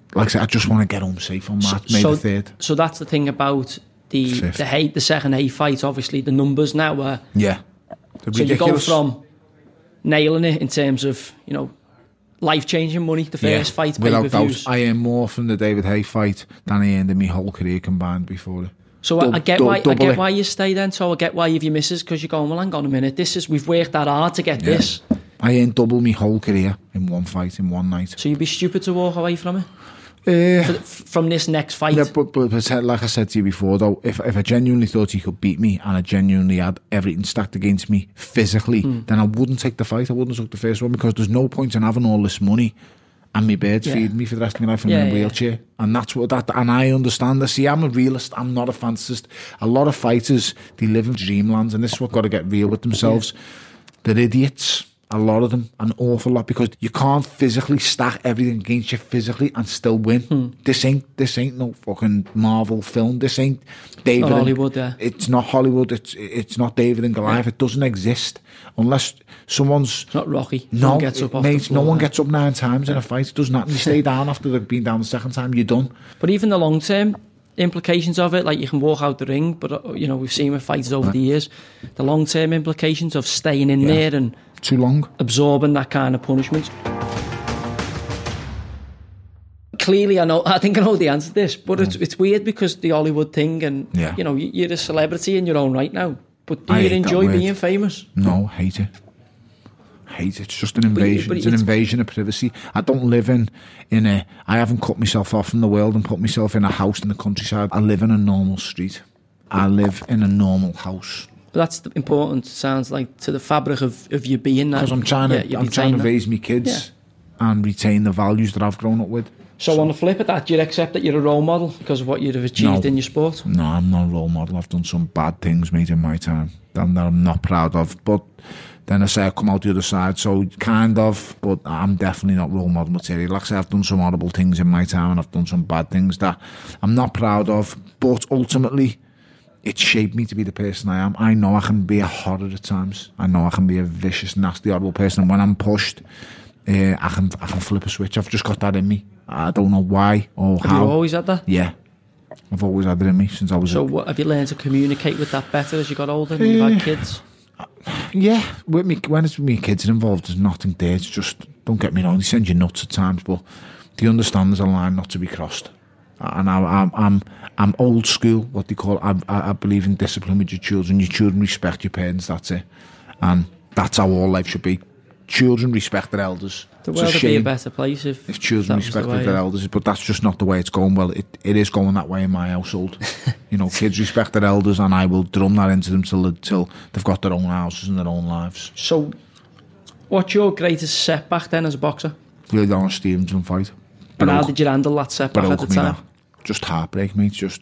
like I said, I just want to get home safe on May the 3rd.
So that's the thing about the second Hay fight. Obviously, the numbers now are
so
you go from nailing it in terms of life-changing money. The first fight,
without doubt, I earned more from the David Hay fight than I earned in my whole career combined before it.
So I get why you stay then. So I get why you've your misses, because you're going, well, hang on a minute. We've worked that hard to get this.
I earned double my whole career in one fight, in one night.
So you'd be stupid to walk away from it? From this next fight?
Yeah, but like I said to you before, though, if I genuinely thought he could beat me and I genuinely had everything stacked against me physically, then I wouldn't take the fight. I wouldn't have took the first one, because there's no point in having all this money and my birds feed me for the rest of my life and I'm in a wheelchair. And that's and I understand this. See, I'm a realist, I'm not a fantasist. A lot of fighters, they live in dreamlands, and this is what got to get real with themselves. They're idiots. A lot of them, an awful lot, because you can't physically stack everything against you physically and still win. This ain't no fucking Marvel film. This ain't David.
Hollywood.
It's not Hollywood. It's not David and Goliath. It doesn't exist unless someone's.
It's not Rocky.
No one
gets up off
mate,
the floor,
no one gets up 9 times in a fight. It doesn't happen. You stay down after they've been down the second time. You're done.
But even the long term implications of it, like you can walk out the ring, but we've seen with fighters over the years, the long term implications of staying in there and
too long
absorbing that kind of punishment. Clearly, I think I know the answer to this, but it's weird, because the Hollywood thing, and you're a celebrity in your own right now. But do you enjoy being famous?
No, hate it. It's just an invasion. It's an invasion of privacy. I don't live in a. I haven't cut myself off from the world and put myself in a house in the countryside. I live in a normal street. I live in a normal house.
But that's important. Sounds like to the fabric of you being that.
Because I'm trying to raise my kids and retain the values that I've grown up with.
So on the flip of that, do you accept that you're a role model because of what you've achieved in your sport?
No, I'm not a role model. I've done some bad things, mate, in my time that I'm not proud of. But then I say I come out the other side, so kind of, but I'm definitely not role model material. Like I say, I've done some horrible things in my time, and I've done some bad things that I'm not proud of, but ultimately it shaped me to be the person I am. I know I can be a horror at times. I know I can be a vicious, nasty, horrible person, and when I'm pushed, I can flip a switch. I've just got that in me. I don't know why or how.
Have you always had that?
Yeah. I've always had it in me since I was...
So have you learned to communicate with that better as you got older and you've had kids?
Yeah, when it's with me kids are involved, there's nothing there. It's just, don't get me wrong, they send you nuts at times, but they understand there's a line not to be crossed. And I'm old school, what they call. I believe in discipline with your children. Your children respect your parents. That's it, and that's how all life should be. Children respect their elders.
The world would be a better place if
children respected their elders, but that's just not the way it's going. Well, it is going that way in my household. Kids respect their elders, and I will drum that into them till they've got their own houses and their own lives.
So, what's your greatest setback then as a boxer?
The Adonis Stevenson fight.
And how did you handle that setback at the time?
Just heartbreak, mate. Just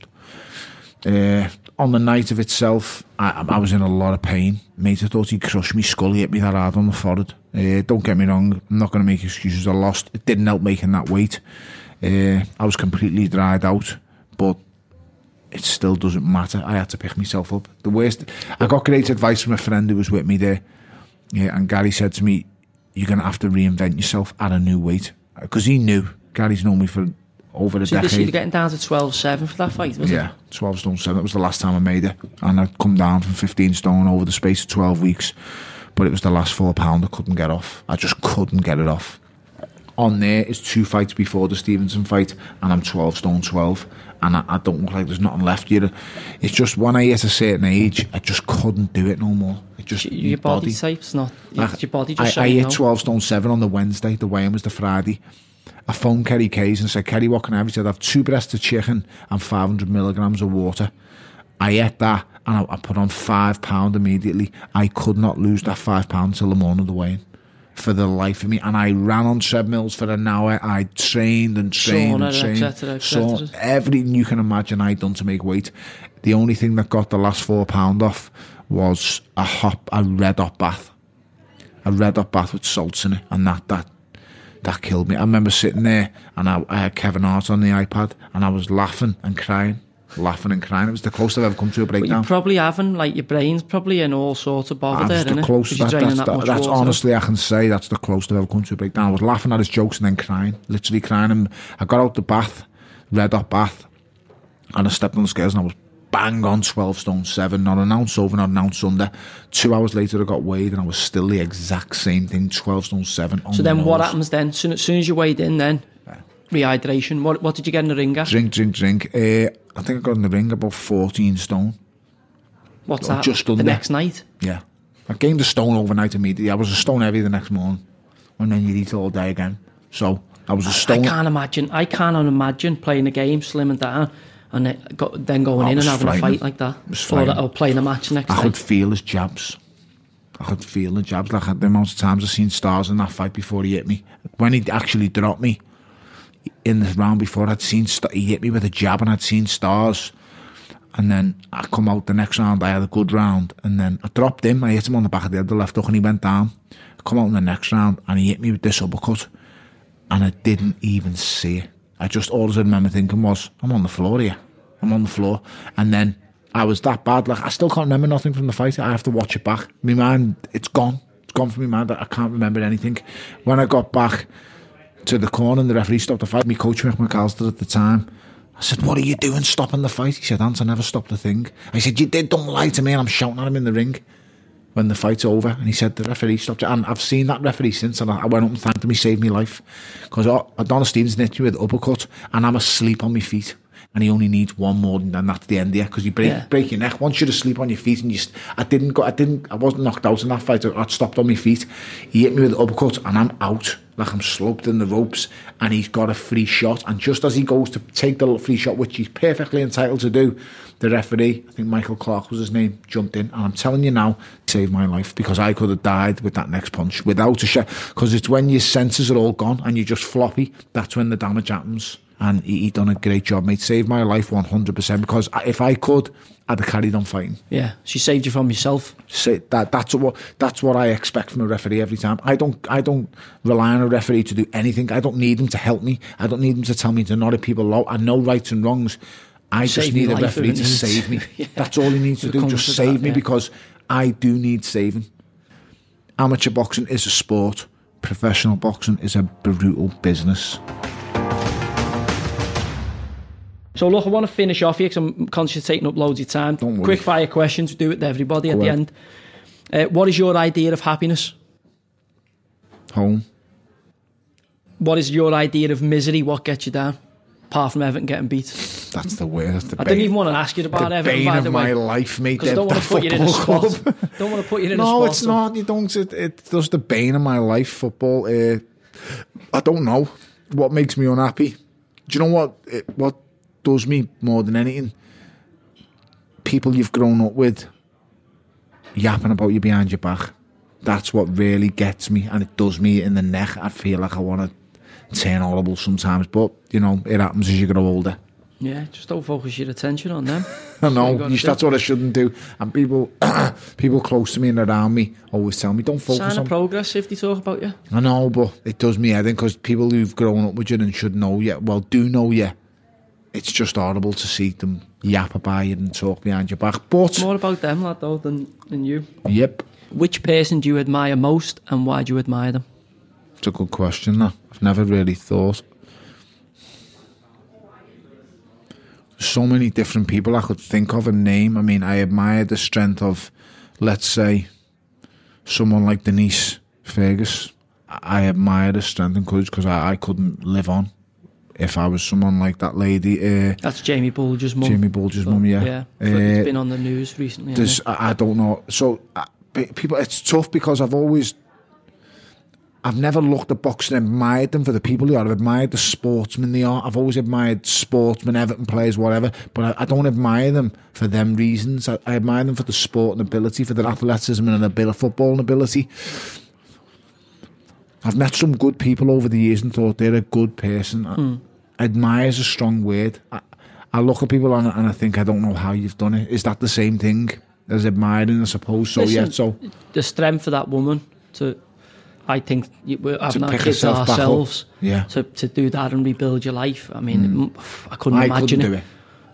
on the night of itself, I was in a lot of pain, mate. I thought he'd crush me skull. He hit me that hard on the forehead. Don't get me wrong, I'm not going to make excuses. I lost. It didn't help making that weight. I was completely dried out, but it still doesn't matter. I had to pick myself up. The worst. I got great advice from a friend who was with me there, and Gary said to me, "You're going to have to reinvent yourself at a new weight," because he knew. Gary's known me for over a decade.
So you're getting down to 12.7 for that fight, was it?
Yeah, 12 stone 7. That was the last time I made it. And I'd come down from 15 stone over the space of 12 weeks. But it was the last £4 I couldn't get off. I just couldn't get it off. On there is 2 fights before the Stevenson fight, and I'm 12 stone 12. And I don't look like there's nothing left here. It's just when I hit a certain age, I just couldn't do it no more. It just
your body type's not... your body just
I hit 12 stone 7 on the Wednesday. The weigh-in was the Friday. I phoned Kerry Kays and said, "Kerry, what can I have?" He said, "I have 2 breasts of chicken and 500 milligrams of water." I ate that and I put on £5 immediately. I could not lose that £5 till the morning of the weigh-in for the life of me. And I ran on treadmills for an hour. I trained and trained and trained.
Et
everything you can imagine I'd done to make weight. The only thing that got the last £4 off was a red hot bath. A red hot bath with salts in it, and that killed me. I remember sitting there and I had Kevin Hart on the iPad and I was laughing and crying laughing and crying. It was the closest I've ever come to a
But
breakdown.
you probably haven't, like, your brain's probably in all sorts of bother there,
That's the
innit?
closest.
'Cause you're draining that much
That's
water.
honestly, I can say that's the closest I've ever come to a breakdown. I was laughing at his jokes and then crying, literally crying. And I got out the bath, red hot bath, and I stepped on the stairs and I was bang on 12 stone 7, not an ounce over, not an ounce under. 2 hours later I got weighed and I was still the exact same thing, 12 stone 7 on
So
the
then what
nose.
happens then? Soon as you weighed in then, rehydration, what did you get in the ring at?
Drink. I think I got in the ring about 14 stone.
What's
or
that?
just
the
under.
next night?
Yeah. I gained a stone overnight immediately. I was a stone heavy the next morning. And then you'd eat all day again. So I was a stone.
I can't imagine playing a game, slimming down, and then going in and having a fight like that. Or playing a match next
I
day.
could feel his jabs. I could feel the jabs. Like the amount of times I've seen Stars in that fight before he hit me. When he actually dropped me in the round before, he hit me with a jab and I'd seen Stars. And then I come out the next round, I had a good round. And then I dropped him, I hit him on the back of the head, the left hook, and he went down. I come out in the next round and he hit me with this uppercut. And I didn't even see it. All I remember thinking was, I'm on the floor here. I'm on the floor. And then I was that bad. Like, I still can't remember nothing from the fight. I have to watch it back. My mind, it's gone. It's gone from my mind. I can't remember anything. When I got back to the corner and the referee stopped the fight, my coach, Mick McAllister, at the time, I said, what are you doing stopping the fight? He said, Ant, I never stopped the thing. I said, you did, don't lie to me. And I'm shouting at him in the ring when the fight's over. And he said, the referee stopped it. And I've seen that referee since, and I went up and thanked him. He saved me life. Because Adonis Stevens hit me with an uppercut, and I'm asleep on my feet. And he only needs one more than that's the end here, because you break your neck. Once you're asleep on your feet, and I wasn't knocked out in that fight. I got stopped on my feet. He hit me with an uppercut, and I'm out. Like I'm sloped in the ropes, and he's got a free shot. And just as he goes to take the free shot, which he's perfectly entitled to do, the referee, I think Michael Clark was his name, jumped in. And I'm telling you now, saved my life, because I could have died with that next punch without a shot. Because it's when your senses are all gone and you're just floppy, that's when the damage happens. And he done a great job, mate. Saved my life 100%, because if I could, I'd have carried on fighting.
Yeah, she saved you from yourself.
That's what I expect from a referee every time. I don't rely on a referee to do anything. I don't need him to help me. I don't need him to tell me to not hit people low. I know rights and wrongs. I just need a referee to save me. Yeah. That's all he needs to do. Just save me, because I do need saving. Amateur boxing is a sport. Professional boxing is a brutal business.
So look, I want to finish off here because I'm conscious of taking up loads of time.
Don't worry.
Quick fire questions, we do it to everybody at the end. What is your idea of happiness?
Home.
What is your idea of misery? What gets you down? Apart from Everton getting beat.
That's the worst.
I didn't even want to ask you about Everton, by the way.
The bane of my life, mate.
Because I don't want to put you in a spot. Don't want to put you in a spot.
No, it's not. You don't. It's just the bane of my life, football. I don't know what makes me unhappy. Do you know what does me more than anything? People you've grown up with yapping about you behind your back. That's what really gets me, and it does me in the neck. I feel like I want to turn horrible sometimes, but you know, it happens as you grow older.
Yeah, just don't focus your attention on them.
I know, that's what I shouldn't do. And people close to me and around me always tell me, don't focus on...
Sign of progress if they talk about you.
I know, but it does me head in, because people who've grown up with you and should know you, well, do know you, it's just horrible to see them yap about you and talk behind your back. But
it's more about them, lad, though, than you.
Yep.
Which person do you admire most, and why do you admire them?
It's a good question, that. I've never really thought. So many different people I could think of and name. I mean, I admire the strength of, let's say, someone like Denise Fergus. I admire the strength and courage, because I couldn't live on if I was someone like that lady.
That's Jamie Bulger's mum.
Jamie Bulger's mum, yeah.
Yeah, it's been on the news recently.
I don't know. So, people, it's tough, because I've never looked at boxing and admired them for the people who are. I've admired the sportsmen they are. I've always admired sportsmen, Everton players, whatever. But I don't admire them for them reasons. I admire them for the sport and ability, for their athleticism and football and ability. I've met some good people over the years and thought they're a good person. Admire is a strong word. I look at people and I think, I don't know how you've done it. Is that the same thing as admiring, I suppose? So,
listen,
yeah. So
the strength of that woman to... I think we're having our kids
To
ourselves to do that and rebuild your life. I mean, I couldn't imagine
do it.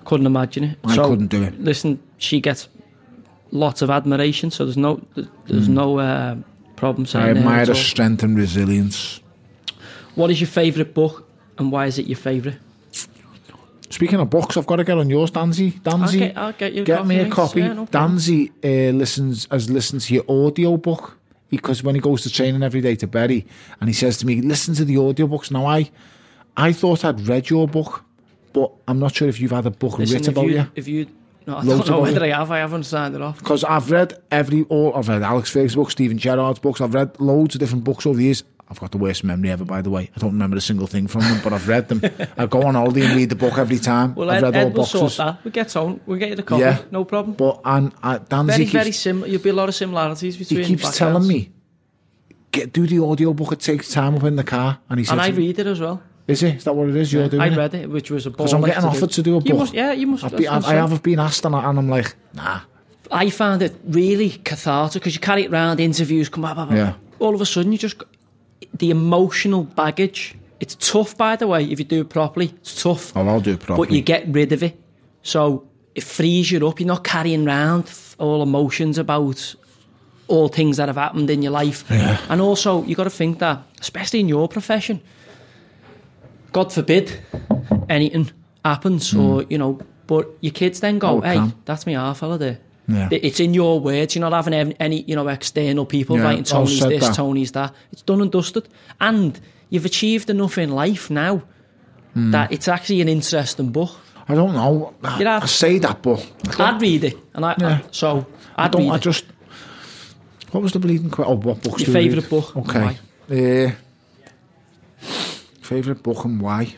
Couldn't imagine it.
I couldn't do it.
Listen, she gets lots of admiration, so there's no problem saying
I admire
there
her
at all.
strength and resilience.
What is your favourite book, and why is it your favourite?
Speaking of books, I've got to get on yours, Danzy.
I'll get you a
get
copy,
me a
mate.
copy.
Yeah, no problem.
Danzy has listened to your audio book because when he goes to training every day to Bury, and he says to me, listen to the audio books. Now, I thought I'd read your book, but I'm not sure if you've had a book written about you.
No, I
Loads
don't know
about
whether
you.
I haven't signed it off.
Because I've read I've read Alex Ferguson's books, Stephen Gerrard's books. I've read loads of different books over the years. I've got the worst memory ever, by the way. I don't remember a single thing from them, but I've read them. I go on holiday and read the book every time.
Well,
I've read
Ed
all
will
boxes.
sort that. We'll get you the copy.
Yeah.
No problem.
But Danzy
Very,
keeps,
very similar. You'll be a lot of similarities between.
he keeps
Black
telling
House.
me, do the audio book. It takes time up in the car, and he said,
And I read it as well.
Is it? Is that what it is? You're doing
I
it?
read it, which was a ball.
Because I'm getting offered to do a book.
You must.
I have been asked, and I'm like, nah.
I found it really cathartic because you carry it around, interviews come up.
Yeah.
All of a sudden, the emotional baggage. It's tough, by the way, if you do it properly. It's tough.
Oh, I'll do it properly.
But you get rid of it. So it frees you up. You're not carrying around all emotions about all things that have happened in your life.
Yeah.
And also, you got to think that, especially in your profession, God forbid anything happens, or, but your kids then go, hey, that's me half fella there.
Yeah.
It's in your words. You're not having any, external people writing Tony's
said
this,
that.
Tony's that. It's done and dusted. And you've achieved enough in life now that it's actually an interesting book.
I don't know. I say that, but
I'd read it. And I'd read it.
What was the bleeding question? Oh, what books
Your
do you
favourite
read?
book?
Okay. Favourite book and why?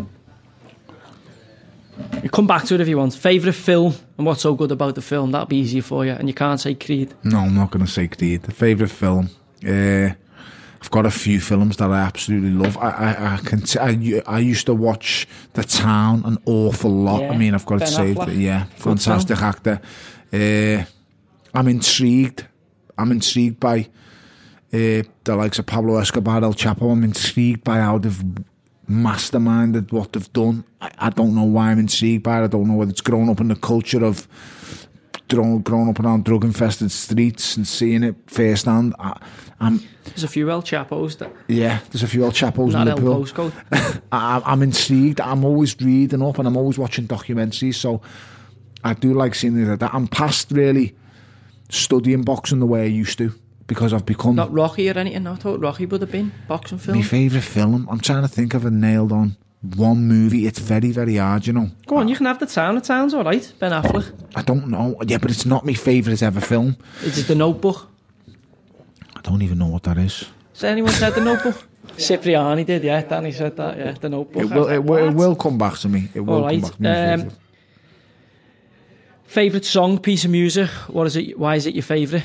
You come back to it if you want. Favourite film and what's so good about the film. That'll be easier for you. And you can't say Creed.
No, I'm not going to say Creed. The favourite film. I've got a few films that I absolutely love. I used to watch The Town an awful lot.
Yeah.
I mean, I've got to say, fantastic actor. I'm intrigued by the likes of Pablo Escobar, El Chapo. I'm intrigued by how they've masterminded what they've done. I don't know why I'm intrigued by it. I don't know whether it's grown up in the culture of grown up around drug-infested streets and seeing it firsthand.
There's a few El Chapos.
There's a few El Chapos
Not
in
El
Liverpool.
Postcode.
I'm intrigued. I'm always reading up and I'm always watching documentaries, so I do like seeing things like that. I'm past really studying boxing the way I used to, because I've become...
Not Rocky or anything. I thought Rocky would have been boxing film.
My favourite film, I'm trying to think of a nailed on one movie. It's very, very hard,
Go on, you can have The Town. The Town's alright. Ben Affleck.
I don't know. Yeah, but it's not my favourite ever film.
Is it The Notebook?
I don't even know what that is.
Has anyone said The Notebook? Cipriani did, yeah. Danny said that, yeah. The Notebook.
It will come back to me. It will come back to me.
Favourite song, piece of music? What is it? Why is it your favourite?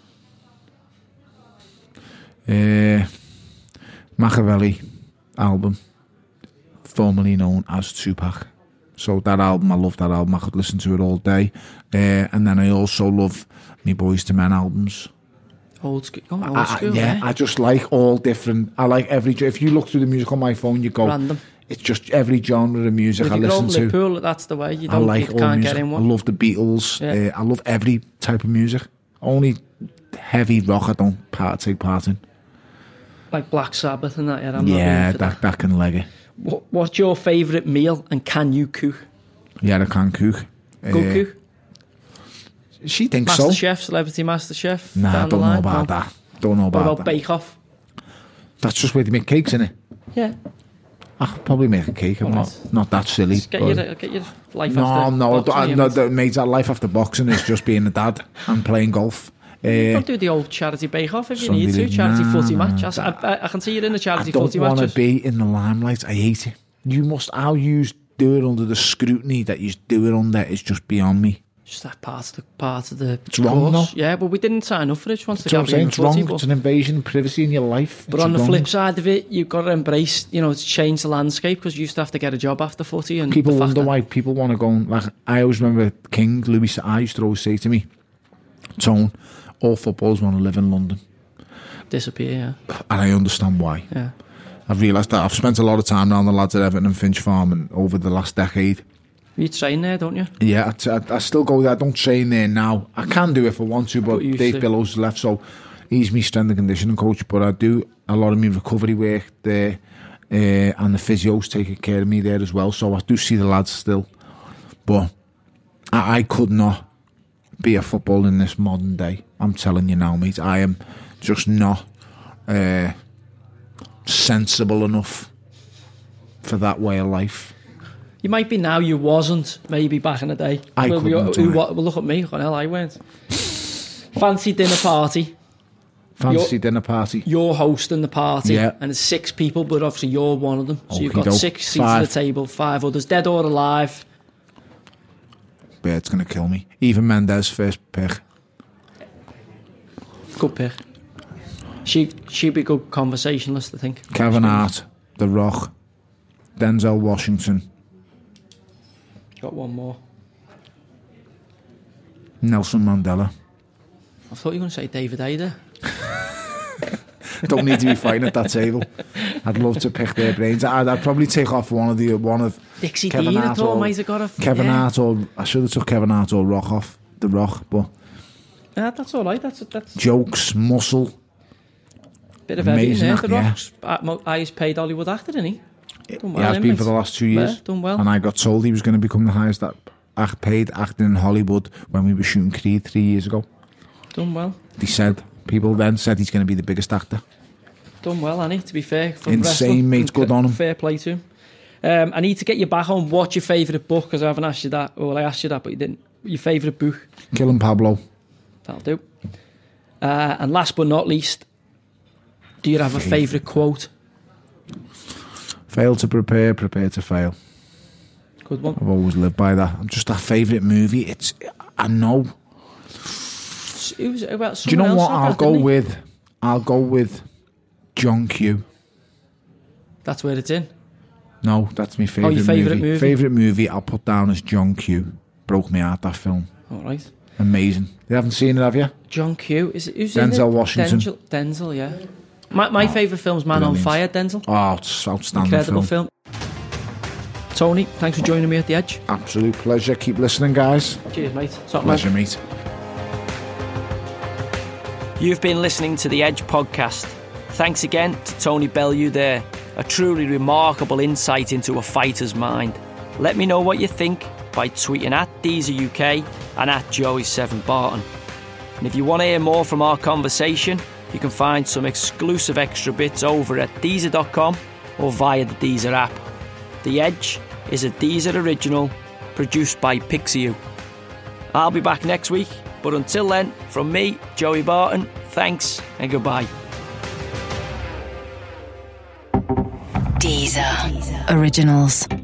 Machiavelli album, formerly known as Tupac. So that album, I love that album. I could listen to it all day. And then I also love me Boys II Men albums.
Old school. Old school, yeah.
I just like all different. I like every. If you look through the music on my phone, you go
random.
It's just every genre of music I listen to.
Liverpool, that's the way. You can't
music.
get in one.
I love the Beatles.
Yeah.
I love every type of music. Only heavy rock I don't take part in.
Like Black Sabbath and that.
Yeah, that can leg it.
What's your favourite meal and can you cook?
Yeah, I can cook.
Good cook?
She thinks
Master
so.
Chef, Celebrity Master Chef.
Nah, I don't know about that. Don't know about that.
What about Bake Off?
That's just where they make cakes, innit?
Yeah.
I could probably make a cake. I'm not that silly.
Get your life after boxing.
Mate, that life after boxing is just being a dad and playing golf.
You can do the old charity bake-off if you need to. Charity footy match. I can see you in the charity footy matches.
I don't want to be in the limelight. I hate it. How you do it under the scrutiny that you do it under is just beyond me.
Just that part of the
it's wrong,
course.
No?
Yeah, but we didn't sign up for it. Once
It's wrong. It's an invasion of privacy in your life.
But on the flip side of it, you've got to embrace, it's changed the landscape, because you used to have to get a job after footy. And
people wonder why people want to go and, like, I always remember King Louis I used to always say to me, Tone, all footballers want to live in London.
Disappear, yeah.
And I understand why.
Yeah.
I've realised that I've spent a lot of time around the lads at Everton and Finch Farm and over the last decade.
You train there, don't you?
Yeah, I still go there. I don't train there now. I can do it if I want to, but Dave Billows left, so he's my strength and conditioning coach. But I do a lot of my recovery work there, and the physios taking care of me there as well. So I do see the lads still. But I could not be a footballer in this modern day. I'm telling you now, mate. I am just not sensible enough for that way of life.
You might be now, you wasn't maybe back in the day.
Well,
look at me, what the hell I went. Fancy dinner party.
Dinner party.
You're hosting the party,
yeah.
And it's 6 people, but obviously you're one of them. So you've got
dope.
6 seats at the table, 5 others, dead or alive.
Bird's going to kill me. Even Mendes, first pick.
Good pick. She'd be a good conversationalist, I think.
Kevin Hart, The Rock, Denzel Washington.
Got one more.
Nelson Mandela.
I thought you were going to say David Hayter.
Don't need to be fighting at that table. I'd love to pick their brains. I'd probably take off one of
Dixie
Kevin
Dean.
Hart
I thought might have got a
Kevin Hart, or I should have took Kevin Hart or Rock off The Rock, but
that's all right. That's
jokes, muscle.
Bit of everything there. The Rock's highest paid Hollywood actor, isn't he?
He has been for the last 2 years.
Yeah, done well.
And I got told he was going to become the highest paid actor in Hollywood when we were shooting Creed 3 years ago.
Done well.
People then said he's going to be the biggest actor.
Done well, Annie, to be fair.
Insane, mate. Good on him.
Fair play to him. I need to get you back on what's your favourite book, because I haven't asked you that. Well, I asked you that, but you didn't. Your favourite book?
Killing Pablo.
That'll do. And last but not least, do you have a favourite quote?
Fail to prepare, prepare to fail.
Good one.
I've always lived by that. I'm just a favourite movie. I know.
It was about.
Do you know what? I'll go with John Q.
That's where it's in.
No, that's my favourite
your favourite movie.
Favourite movie I'll put down as John Q. Broke me out, that film.
All right.
Amazing. You haven't seen it, have you?
John Q. Who's
Denzel Washington.
Denzel, yeah. My favourite film's Man on Fire, Denzel.
Oh, it's outstanding.
Incredible film. Tony, thanks for joining me at The Edge.
Absolute pleasure. Keep listening, guys.
Cheers, mate.
Pleasure, mate.
You've been listening to The Edge podcast. Thanks again to Tony Bellew there. A truly remarkable insight into a fighter's mind. Let me know what you think by tweeting at DeezerUK and at Joey7Barton. And if you want to hear more from our conversation, you can find some exclusive extra bits over at Deezer.com or via the Deezer app. The Edge is a Deezer original produced by Pixiu. I'll be back next week, but until then, from me, Joey Barton, thanks and goodbye.
Deezer Originals.